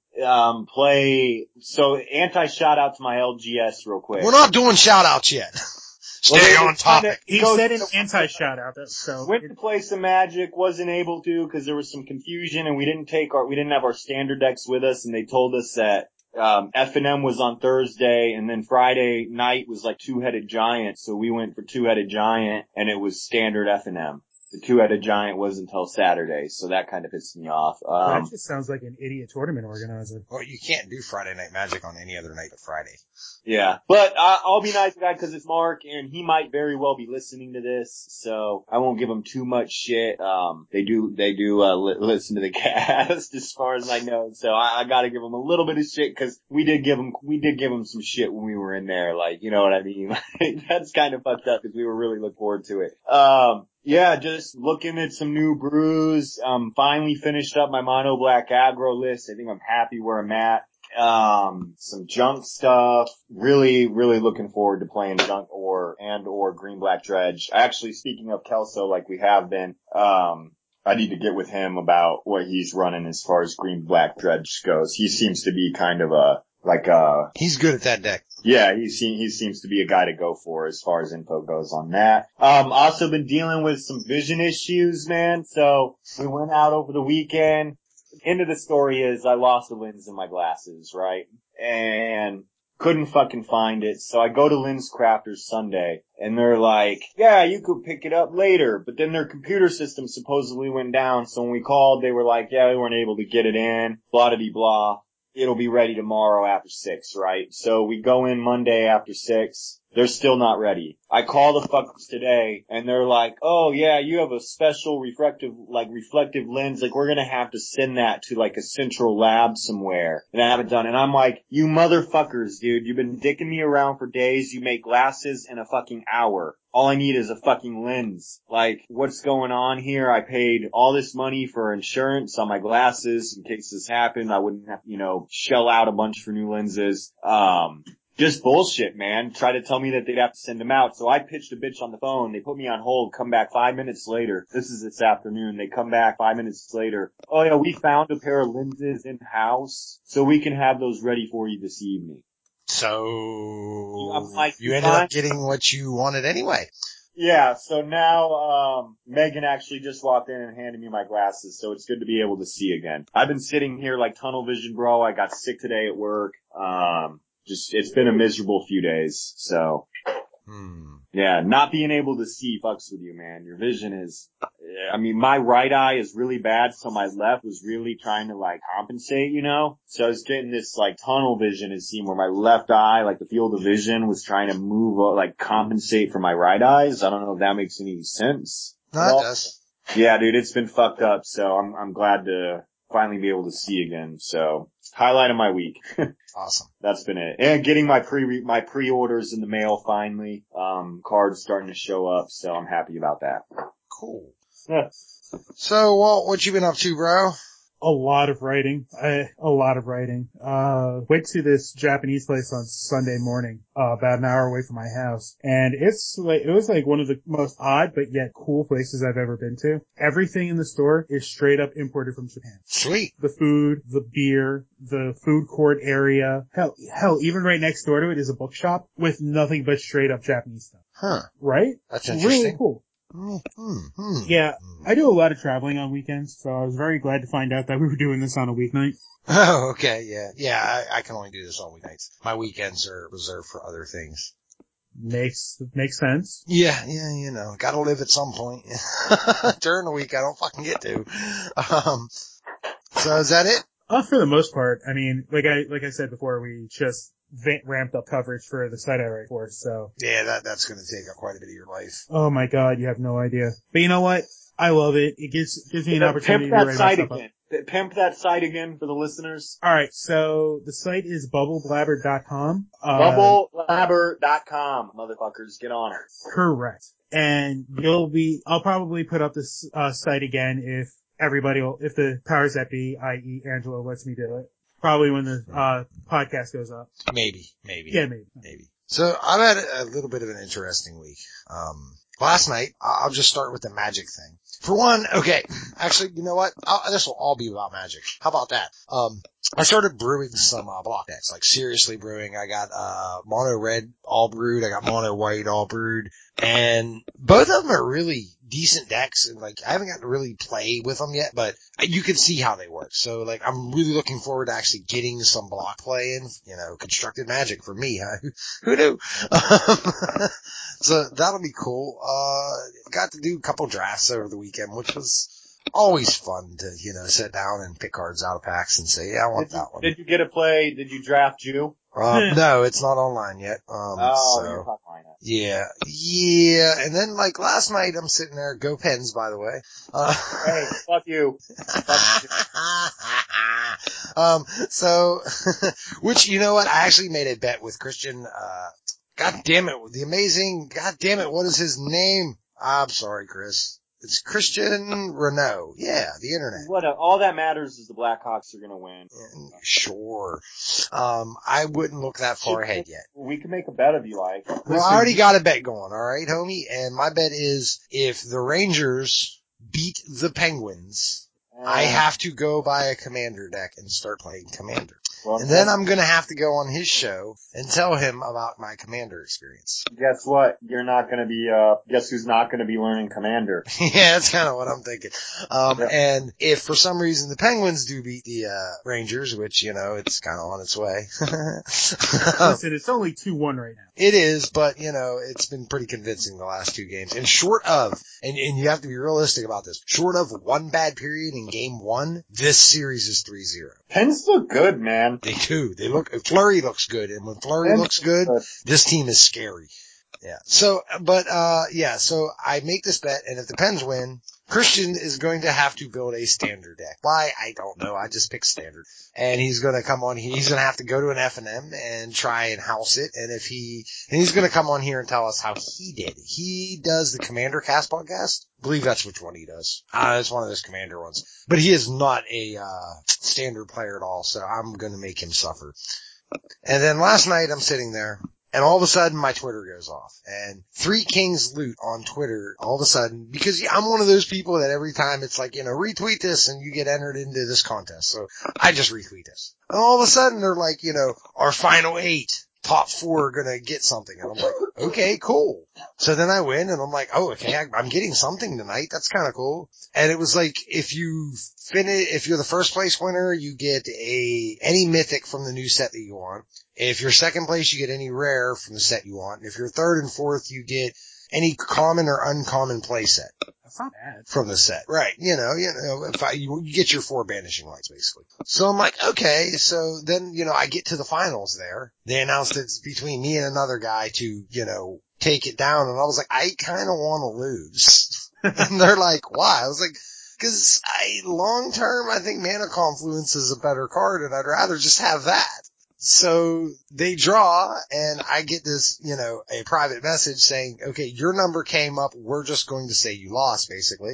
shout out to my LGS real quick. We're not doing shout outs yet. Stay on topic. He said an anti-shout out, so. Went to play some Magic, wasn't able to because there was some confusion and we didn't have our standard decks with us and they told us that F&M was on Thursday, and then Friday night was Two-Headed Giant, so we went for Two-Headed Giant, and it was standard F&M. the two-headed giant was until Saturday, so that kind of pissed me off. That just sounds like an idiot tournament organizer. Well, you can't do Friday Night Magic on any other night but Friday. Yeah, but I'll be nice guy because it's Mark, and he might very well be listening to this, so I won't give him too much shit. They do listen to the cast as far as I know, so I gotta give him a little bit of shit because we did give him some shit when we were in there, like, you know what I mean? Like, that's kind of fucked up because we were really looking forward to it. Yeah, just looking at some new brews. Finally finished up my Mono Black Aggro list. I think I'm happy where I'm at. Some junk stuff. Really, really looking forward to playing junk or green black dredge. Actually, speaking of Kelso, like we have been, I need to get with him about what he's running as far as green black dredge goes. He seems to be kind of he's good at that deck. Yeah, he seems to be a guy to go for as far as info goes on that. Also been dealing with some vision issues, man. So we went out over the weekend. End of the story is I lost the lens in my glasses, right? And couldn't fucking find it. So I go to Lens Crafters Sunday and they're like, yeah, you could pick it up later. But then their computer system supposedly went down. So when we called, they were like, yeah, we weren't able to get it in, blah de blah. It'll be ready tomorrow after 6, right? So we go in Monday after 6. They're still not ready. I call the fuckers today and they're like, oh yeah, you have a special reflective lens. Like we're gonna have to send that to like a central lab somewhere. And I haven't done it. And I'm like, you motherfuckers, dude, you've been dicking me around for days. You make glasses in a fucking hour. All I need is a fucking lens. Like, what's going on here? I paid all this money for insurance on my glasses in case this happened. I wouldn't have, shell out a bunch for new lenses. Just bullshit, man. Try to tell me that they'd have to send them out. So I pitched a bitch on the phone. They put me on hold, come back 5 minutes later. This is this afternoon. They come back 5 minutes later. Oh yeah, we found a pair of lenses in-house, so we can have those ready for you this evening. So you ended up getting what you wanted anyway. Yeah, so now Megan actually just walked in and handed me my glasses, so it's good to be able to see again. I've been sitting here like tunnel vision, bro. I got sick today at work. It's been a miserable few days, so. Yeah, not being able to see fucks with you, man. Your vision is, my right eye is really bad, so my left was really trying to like compensate, So I was getting this like tunnel vision, it seemed, where my left eye, like the field of vision was trying to move, like compensate for my right eyes. I don't know if that makes any sense. No, it does. Yeah, dude, it's been fucked up, so I'm glad to finally be able to see again, so. Highlight of my week. Awesome. That's been it. And getting my pre-orders in the mail finally. Cards starting to show up, so I'm happy about that. Cool. Yeah. So, Walt, what you been up to, bro? A lot of writing. Went to this Japanese place on Sunday morning, about an hour away from my house. And it was like one of the most odd but yet cool places I've ever been to. Everything in the store is straight up imported from Japan. Sweet. The food, the beer, the food court area. Hell, even right next door to it is a bookshop with nothing but straight up Japanese stuff. Huh. Right? That's interesting. Really cool. Yeah, I do a lot of traveling on weekends, so I was very glad to find out that we were doing this on a weeknight. Oh, okay, yeah. Yeah, I can only do this on weeknights. My weekends are reserved for other things. Makes sense. Yeah, gotta live at some point. During the week, I don't fucking get to. So is that it? For the most part. I mean, like I said before, we just ramped up coverage for the site I write for, so. Yeah, that's gonna take up quite a bit of your life. Oh my god, you have no idea. But you know what? I love it. It gives me an opportunity to write site stuff again. Pimp that site again for the listeners. Alright, so the site is bubbleblabber.com. Bubbleblabber.com, motherfuckers, get on it. Correct. And I'll probably put up this, site again if the powers that be, i.e. Angela, lets me do it. Probably when the, podcast goes up. Maybe. Yeah, maybe. So I've had a little bit of an interesting week. Last night, I'll just start with the Magic thing. For one, okay, actually, you know what? This will all be about Magic. How about that? I started brewing some block decks, like seriously brewing. I got mono red all brewed, I got mono white all brewed, and both of them are really decent decks, and like I haven't gotten to really play with them yet, but you can see how they work. So like I'm really looking forward to actually getting some block play in, constructed Magic for me, huh? Who knew? So that'll be cool. Got to do a couple drafts over the weekend, which was always fun to, sit down and pick cards out of packs and say, yeah, I want that one. Did you get to play? Did you draft Jew? No, it's not online yet. You're online. Yeah. And then like last night I'm sitting there, go Pens, by the way. Hey, fuck you. So, which, you know what? I actually made a bet with Christian, God damn it, what is his name? I'm sorry, Chris. It's Christian Renault. Yeah, the internet. All that matters is the Blackhawks are gonna win. Sure. I wouldn't look that far ahead yet. We can make a bet if you like. Well, I already got a bet going, alright, homie? And my bet is if the Rangers beat the Penguins, I have to go buy a Commander deck and start playing Commander. Well, and then I'm gonna have to go on his show and tell him about my Commander experience. Guess what? You're not gonna be, guess who's not gonna be learning Commander? Yeah, that's kind of what I'm thinking. And if for some reason the Penguins do beat the, Rangers, which, it's kind of on its way. Listen, it's only 2-1 right now. It is, but, it's been pretty convincing the last two games. And short of, and you have to be realistic about this, short of one bad period in game one, this series is 3-0. Pens look good, man. They do. Fleury looks good. And when Fleury looks good, this team is scary. Yeah. So, so I make this bet, and if the Pens win, Christian is going to have to build a standard deck. Why? I don't know. I just picked standard. And he's going to come on here. He's going to have to go to an F&M and try and house it. And he's going to come on here and tell us how he did. He does the Commander Cast podcast. I believe that's which one he does. It's one of those Commander ones. But he is not a, standard player at all. So I'm going to make him suffer. And then last night I'm sitting there. And all of a sudden my Twitter goes off, and Three Kings Loot on Twitter all of a sudden, because I'm one of those people that every time it's like, retweet this and you get entered into this contest. So I just retweet this. And all of a sudden they're like, our final 8, top 4 are going to get something. And I'm like, okay, cool. So then I win and I'm like, oh, okay, I'm getting something tonight. That's kind of cool. And it was like, if you're the first place winner, you get any mythic from the new set that you want. If you're second place, you get any rare from the set you want. If you're third and fourth, you get any common or uncommon play set. That's not bad. From the set. Right. You get your 4 banishing lights basically. So I'm like, okay. So then, I get to the finals there. They announced it's between me and another guy to, take it down. And I was like, I kind of want to lose. And they're like, why? I was like, cause long term, I think Mana Confluence is a better card and I'd rather just have that. So they draw and I get this, a private message saying, okay, your number came up. We're just going to say you lost basically.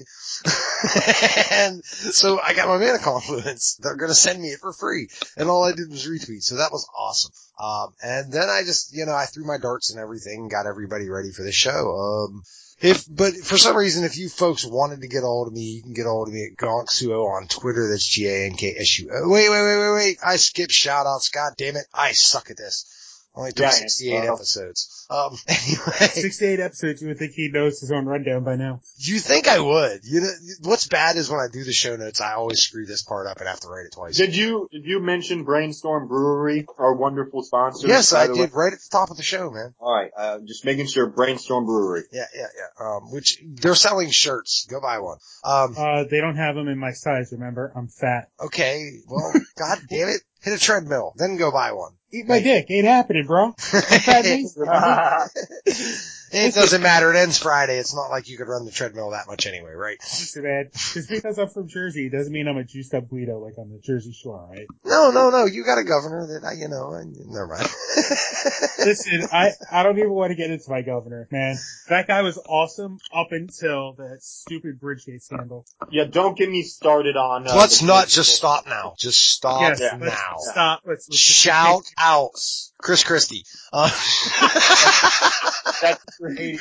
And so I got my Mana Confluence. They're going to send me it for free. And all I did was retweet. So that was awesome. And then I just, I threw my darts and everything, got everybody ready for the show. But for some reason, if you folks wanted to get a hold of me, you can get a hold of me at Ganksuo on Twitter. That's GANKSUO. Wait. I skipped shout outs. God damn it. I suck at this. Only took 68 episodes. Anyway. 68 episodes, you would think he knows his own rundown by now. You think I would. What's bad is when I do the show notes, I always screw this part up and have to write it twice. Did you mention Brainstorm Brewery, our wonderful sponsor? Yes, I did right at the top of the show, man. Alright, just making sure Brainstorm Brewery. Yeah. Which, they're selling shirts. Go buy one. They don't have them in my size, remember? I'm fat. Okay, well, god damn it. Hit a treadmill, then go buy one. Eat my dick. Ain't happening, bro. It doesn't matter. It ends Friday. It's not like you could run the treadmill that much anyway, right? Listen, man. Just because I'm from Jersey doesn't mean I'm a juiced up Guido like on the Jersey Shore, right? No. You got a governor that never mind. Listen, I don't even want to get into my governor, man. That guy was awesome up until that stupid Bridgegate scandal. Yeah, don't get me started on, let's not just stop now. Just stop now. Stop. Let's shout outs. Chris Christie. That's great.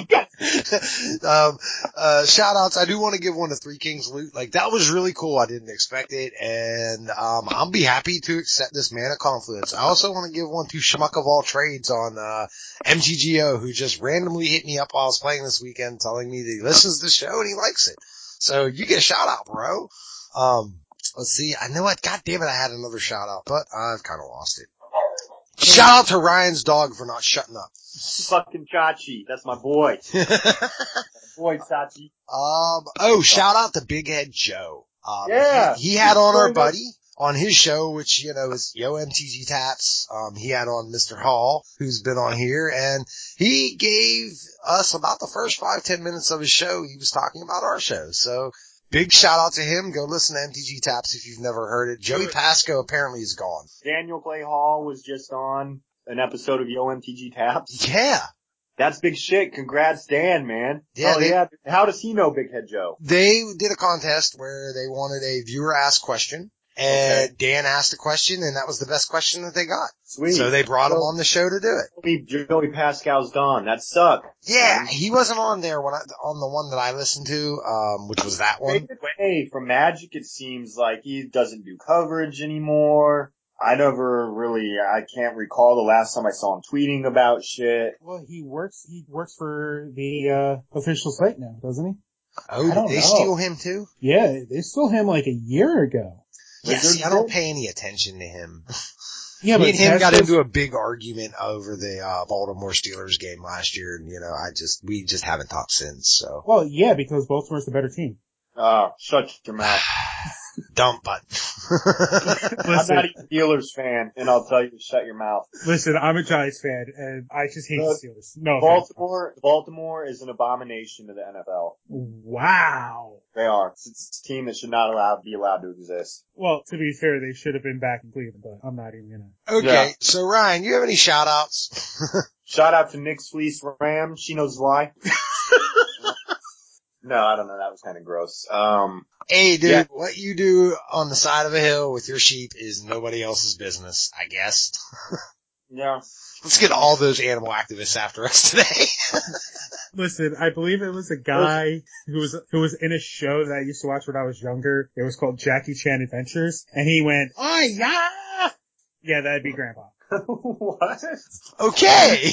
Shout outs. I do want to give one to Three Kings Loot. Like, that was really cool. I didn't expect it. And, I'll be happy to accept this Man of Confluence. I also want to give one to Schmuck of All Trades on, MTGO, who just randomly hit me up while I was playing this weekend telling me that he listens to the show and he likes it. So you get a shout out, bro. Let's see. I know what, god damn it, I had another shout out, but I've kind of lost it. Shout out to Ryan's dog for not shutting up. Fucking Chachi. That's my boy. Boy, Chachi. Shout out to Big Head Joe. Yeah. He had on our buddy on his show, which, you know, is Yo MTG Taps. He had on Mr. Hall, who's been on here, and he gave us about the first 5-10 minutes of his show. He was talking about our show. So big shout out to him. Go listen to MTG Taps if you've never heard it. Joey Pasco apparently is gone. Daniel Clay Hall was just on an episode of Yo MTG Taps. Yeah. That's big shit. Congrats, Dan, man. Yeah, yeah. How does he know Big Head Joe? They did a contest where they wanted a viewer asked question. And Dan asked a question, and that was the best question that they got. Sweet. So they brought him on the show to do it. Joey Pascal's gone. That sucked. Yeah, he wasn't on there on the one that I listened to, which was that one. Hey, from Magic, it seems like he doesn't do coverage anymore. I can't recall the last time I saw him tweeting about shit. Well, he works for the, official site now, doesn't he? Oh, did they steal him too? Yeah, they stole him like a year ago. Yeah, see, I don't pay any attention to him. Yeah, Me but and him got into a big argument over the Baltimore Steelers game last year, and you know, we just haven't talked since. So. Well, yeah, because Baltimore's the better team. Shut your mouth. Dump button. I'm not a Steelers fan, and I'll tell you to shut your mouth. Listen, I'm a Giants fan, and I just hate the Steelers. No, Baltimore is an abomination to the NFL. Wow. They are. It's a team that should not be allowed to exist. Well, to be fair, they should have been back in Cleveland, but I'm not even gonna. Okay, yeah. So Ryan, you have any shout outs? Shout out to Nick's Fleece Ram. She knows why. No, I don't know. That was kind of gross. Hey, dude, what you do on the side of a hill with your sheep is nobody else's business, I guess. Yeah. Let's get all those animal activists after us today. Listen, I believe it was a guy who was in a show that I used to watch when I was younger. It was called Jackie Chan Adventures, and he went, "Oh yeah!" Yeah, that'd be Grandpa. What? Okay.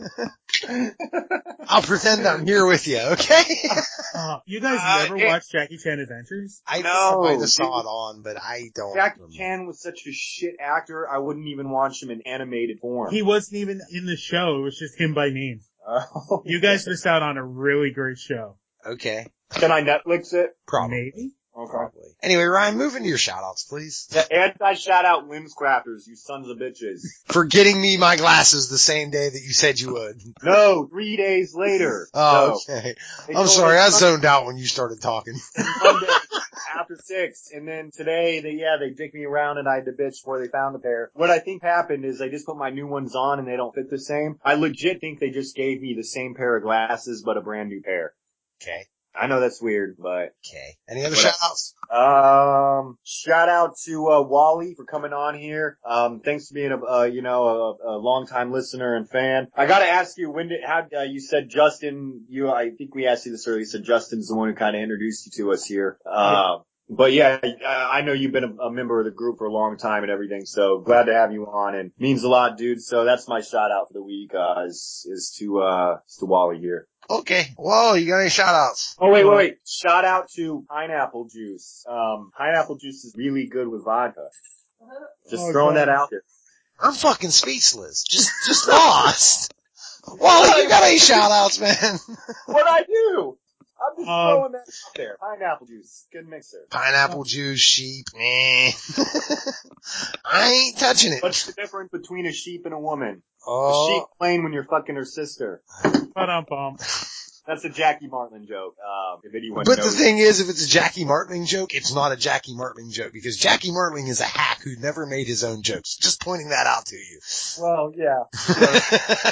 I'll pretend I'm here with you, okay? You guys never watched Jackie Chan Adventures? I know. I just saw it on, but I don't. Jackie Chan was such a shit actor, I wouldn't even watch him in animated form. He wasn't even in the show. It was just him by name. Oh, you guys missed out on a really great show. Okay. Can I Netflix it? Probably. Maybe. Okay. Probably. Anyway, Ryan, move into your shout-outs, please. Yeah, anti-shout-out Limbs Crafters, you sons of bitches. For getting me my glasses the same day that you said you would. No, 3 days later. Oh, okay. I'm sorry, I zoned out when you started talking. Monday after 6, and then today, they dicked me around and I had to bitch before they found a pair. What I think happened is I just put my new ones on and they don't fit the same. I legit think they just gave me the same pair of glasses, but a brand new pair. Okay. I know that's weird, but. Okay. Any other shout outs? Shout out to, Wally for coming on here. Thanks for being a long time listener and fan. I gotta ask you, you said Justin, I think we asked you this earlier, you said Justin's the one who kinda introduced you to us here. But yeah, I know you've been a member of the group for a long time and everything, so glad to have you on and means a lot, dude. So that's my shout out for the week, is to Wally here. Okay. Whoa, you got any shout outs? Oh, wait. Shout out to Pineapple Juice. Pineapple Juice is really good with vodka. Just throwing that out there. I'm fucking speechless. Just lost. Wally, you got any shout outs, man? What'd I do? I'm just throwing that out there. Pineapple Juice. Good mixer. Pineapple Juice, sheep, I ain't touching it. What's the difference between a sheep and a woman? Oh. A sheep plain when you're fucking her sister. That's a Jackie Martling joke, if anyone knows. But the thing is, if it's a Jackie Martling joke, it's not a Jackie Martling joke, because Jackie Martling is a hack who never made his own jokes. Just pointing that out to you. Well, yeah.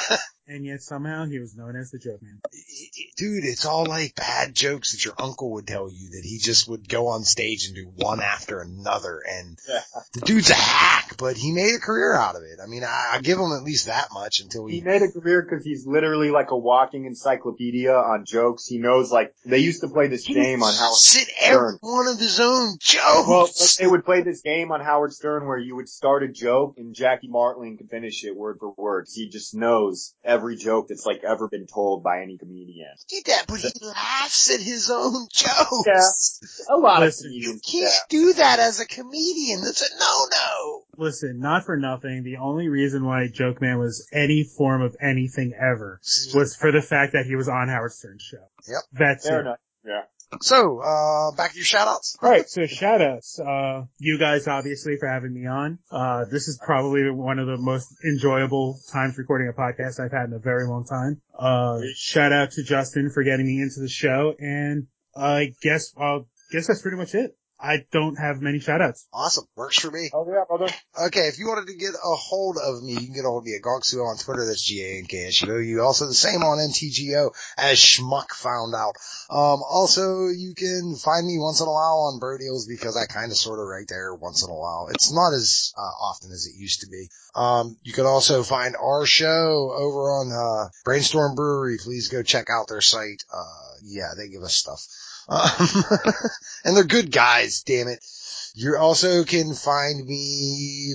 and yet somehow he was known as the Joke Man. Dude, it's all like bad jokes that your uncle would tell you that he just would go on stage and do one after another. And the dude's a hack, but he made a career out of it. I mean, I give him at least that much until he made a career because he's literally like a walking encyclopedia on jokes. He knows, like, they used to play this game on Howard Stern. One of his own jokes. Well, they would play this game on Howard Stern where you would start a joke and Jackie Martling could finish it word for word. He just knows every joke that's like ever been told by any comedian. He did that, but he laughs at his own jokes. Yeah, a lot of comedians. You can't do that as a comedian. That's a no-no. Listen, not for nothing, the only reason why Joke Man was any form of anything ever was for the fact that he was on Howard Stern's show. Yep. That's Fair it. enough. Yeah. So, back to your shout-outs. Alright, so shout-outs. You guys, obviously, for having me on. This is probably one of the most enjoyable times recording a podcast I've had in a very long time. Shout out to Justin for getting me into the show, and I guess that's pretty much it. I don't have many shout-outs. Awesome. Works for me. Oh yeah, brother. Okay, if you wanted to get a hold of me, you can get a hold of me at Gonksuo on Twitter. That's GANKSUO. Also the same on NTGO, as Schmuck found out. Also you can find me once in a while on Bro Deals because I kind of sort of right there once in a while. It's not as often as it used to be. You can also find our show over on Brainstorm Brewery. Please go check out their site. Yeah, they give us stuff. And they're good guys, damn it. You also can find me,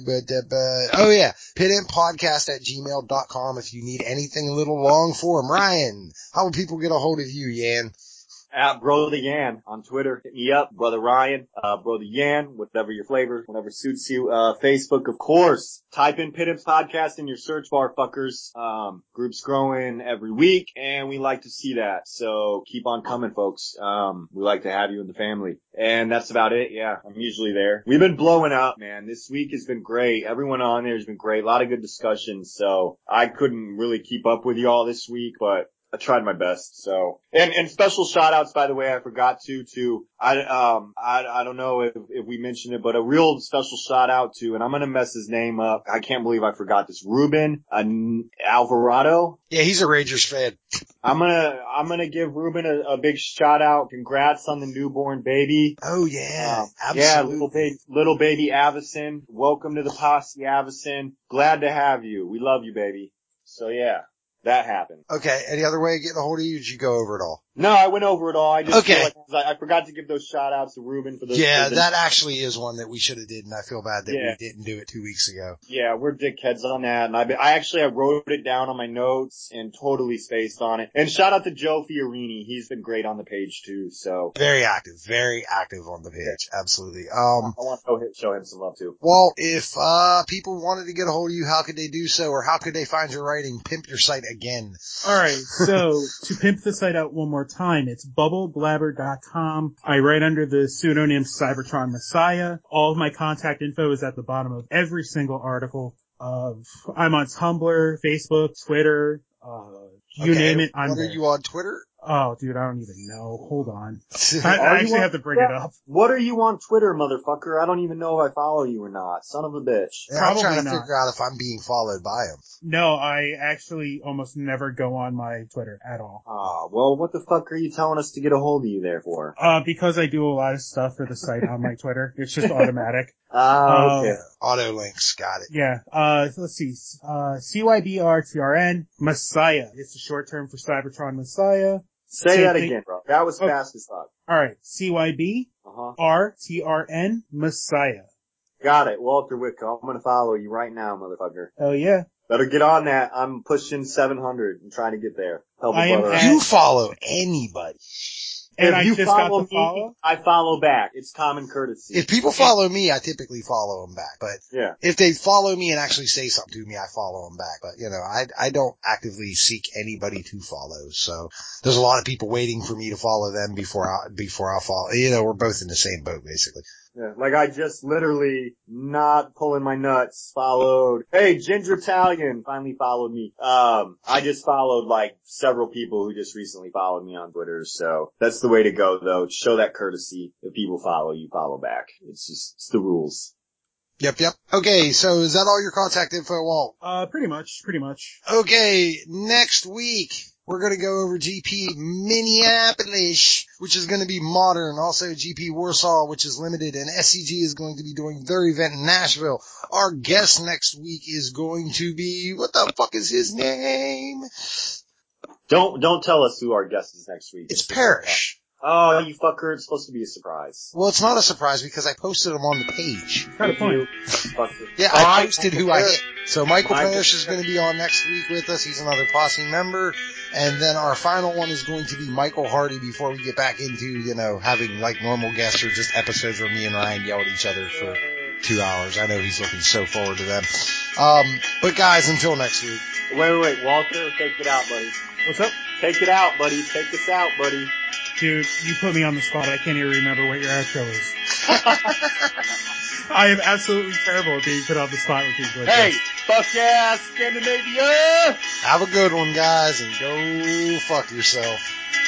pitintpodcast@gmail.com if you need anything a little long form. Ryan, how will people get a hold of you, Yan? At Brother Yan on Twitter. Hit me up, Brother Ryan, Brother Yan, whatever your flavor, whatever suits you. Facebook, of course. Type in Pittance Podcast in your search bar, fuckers. Group's growing every week, and we like to see that. So keep on coming, folks. We like to have you in the family. And that's about it. Yeah, I'm usually there. We've been blowing up, man. This week has been great. Everyone on there has been great. A lot of good discussions. So I couldn't really keep up with y'all this week, but I tried my best. So, and special shout outs, by the way, I forgot to, I don't know if we mentioned it, but a real special shout out to, and I'm going to mess his name up. I can't believe I forgot this. Ruben Alvarado. Yeah, he's a Rangers fan. I'm gonna give Ruben a big shout out. Congrats on the newborn baby. Oh yeah, absolutely. Yeah, little baby Avison. Welcome to the posse, Avison. Glad to have you. We love you, baby. So yeah. That happened. Okay. Any other way of getting a hold of you? Did you go over it all? No, I went over it all. I just feel like I forgot to give those shout outs to Ruben for those. Yeah, that actually is one that we should have did, and I feel bad that we didn't do it 2 weeks ago. Yeah, we're dickheads on that, and I wrote it down on my notes and totally spaced on it. And shout out to Joe Fiorini. He's been great on the page too, so. Very active on the page. Yeah. Absolutely. I want to show him some love too. Well, if, people wanted to get a hold of you, how could they do so, or how could they find your writing? Pimp your site again. Alright, so to pimp the site out one more time, it's bubbleblabber.com. I write under the pseudonym Cybertron Messiah. All of my contact info is at the bottom of every single article. I'm on Tumblr, Facebook, Twitter, you name it, I'm there. What are you on Twitter? Oh, dude, I don't even know. Hold on. I actually have to bring it up. What are you on Twitter, motherfucker? I don't even know if I follow you or not. Son of a bitch. Yeah, I'm trying to figure out if I'm being followed by him. No, I actually almost never go on my Twitter at all. Well, what the fuck are you telling us to get a hold of you there for? Because I do a lot of stuff for the site on my Twitter. It's just automatic. Okay. Auto links, got it. Yeah, let's see. CYBRTRN, Messiah. It's a short term for Cybertron Messiah. Say that again, bro. That was fast as fuck. Alright, CYB, RTRN, Messiah. Got it. Walter Whitcomb. I'm gonna follow you right now, motherfucker. Oh yeah. Better get on that. I'm pushing 700 and trying to get there. You follow anybody. And if I you just follow got to me, follow? I follow back. It's common courtesy. If people follow me, I typically follow them back. But if they follow me and actually say something to me, I follow them back. But, you know, I don't actively seek anybody to follow. So there's a lot of people waiting for me to follow them before I'll follow. You know, we're both in the same boat, basically. Yeah, like I just literally, not pulling my nuts, followed. Hey, Ginger Italian finally followed me. I just followed like several people who just recently followed me on Twitter, so that's the way to go though. Show that courtesy. If people follow, you follow back. It's the rules. Yep. Okay, so is that all your contact info, Walt? Pretty much. Okay, next week, we're gonna go over GP Minneapolis, which is gonna be modern. Also GP Warsaw, which is limited, and SCG is going to be doing their event in Nashville. Our guest next week is going to be, what the fuck is his name? Don't tell us who our guest is next week. It's Parrish. Oh, you fucker, it's supposed to be a surprise. Well, it's not a surprise because I posted him on the page. Got a point. Yeah, I posted who I hit. So Michael Parrish is going to be on next week with us. He's another Posse member. And then our final one is going to be Michael Hardy before we get back into, having like normal guests or just episodes where me and Ryan yell at each other for 2 hours. I know he's looking so forward to them. But guys, until next week. Wait, Walter, take it out, buddy. What's up? Take it out, buddy. Take us out, buddy. Dude, you put me on the spot. I can't even remember what your outro is. I am absolutely terrible at being put on the spot with these. Hey, fuck yeah, Scandinavia! Have a good one, guys, and go fuck yourself.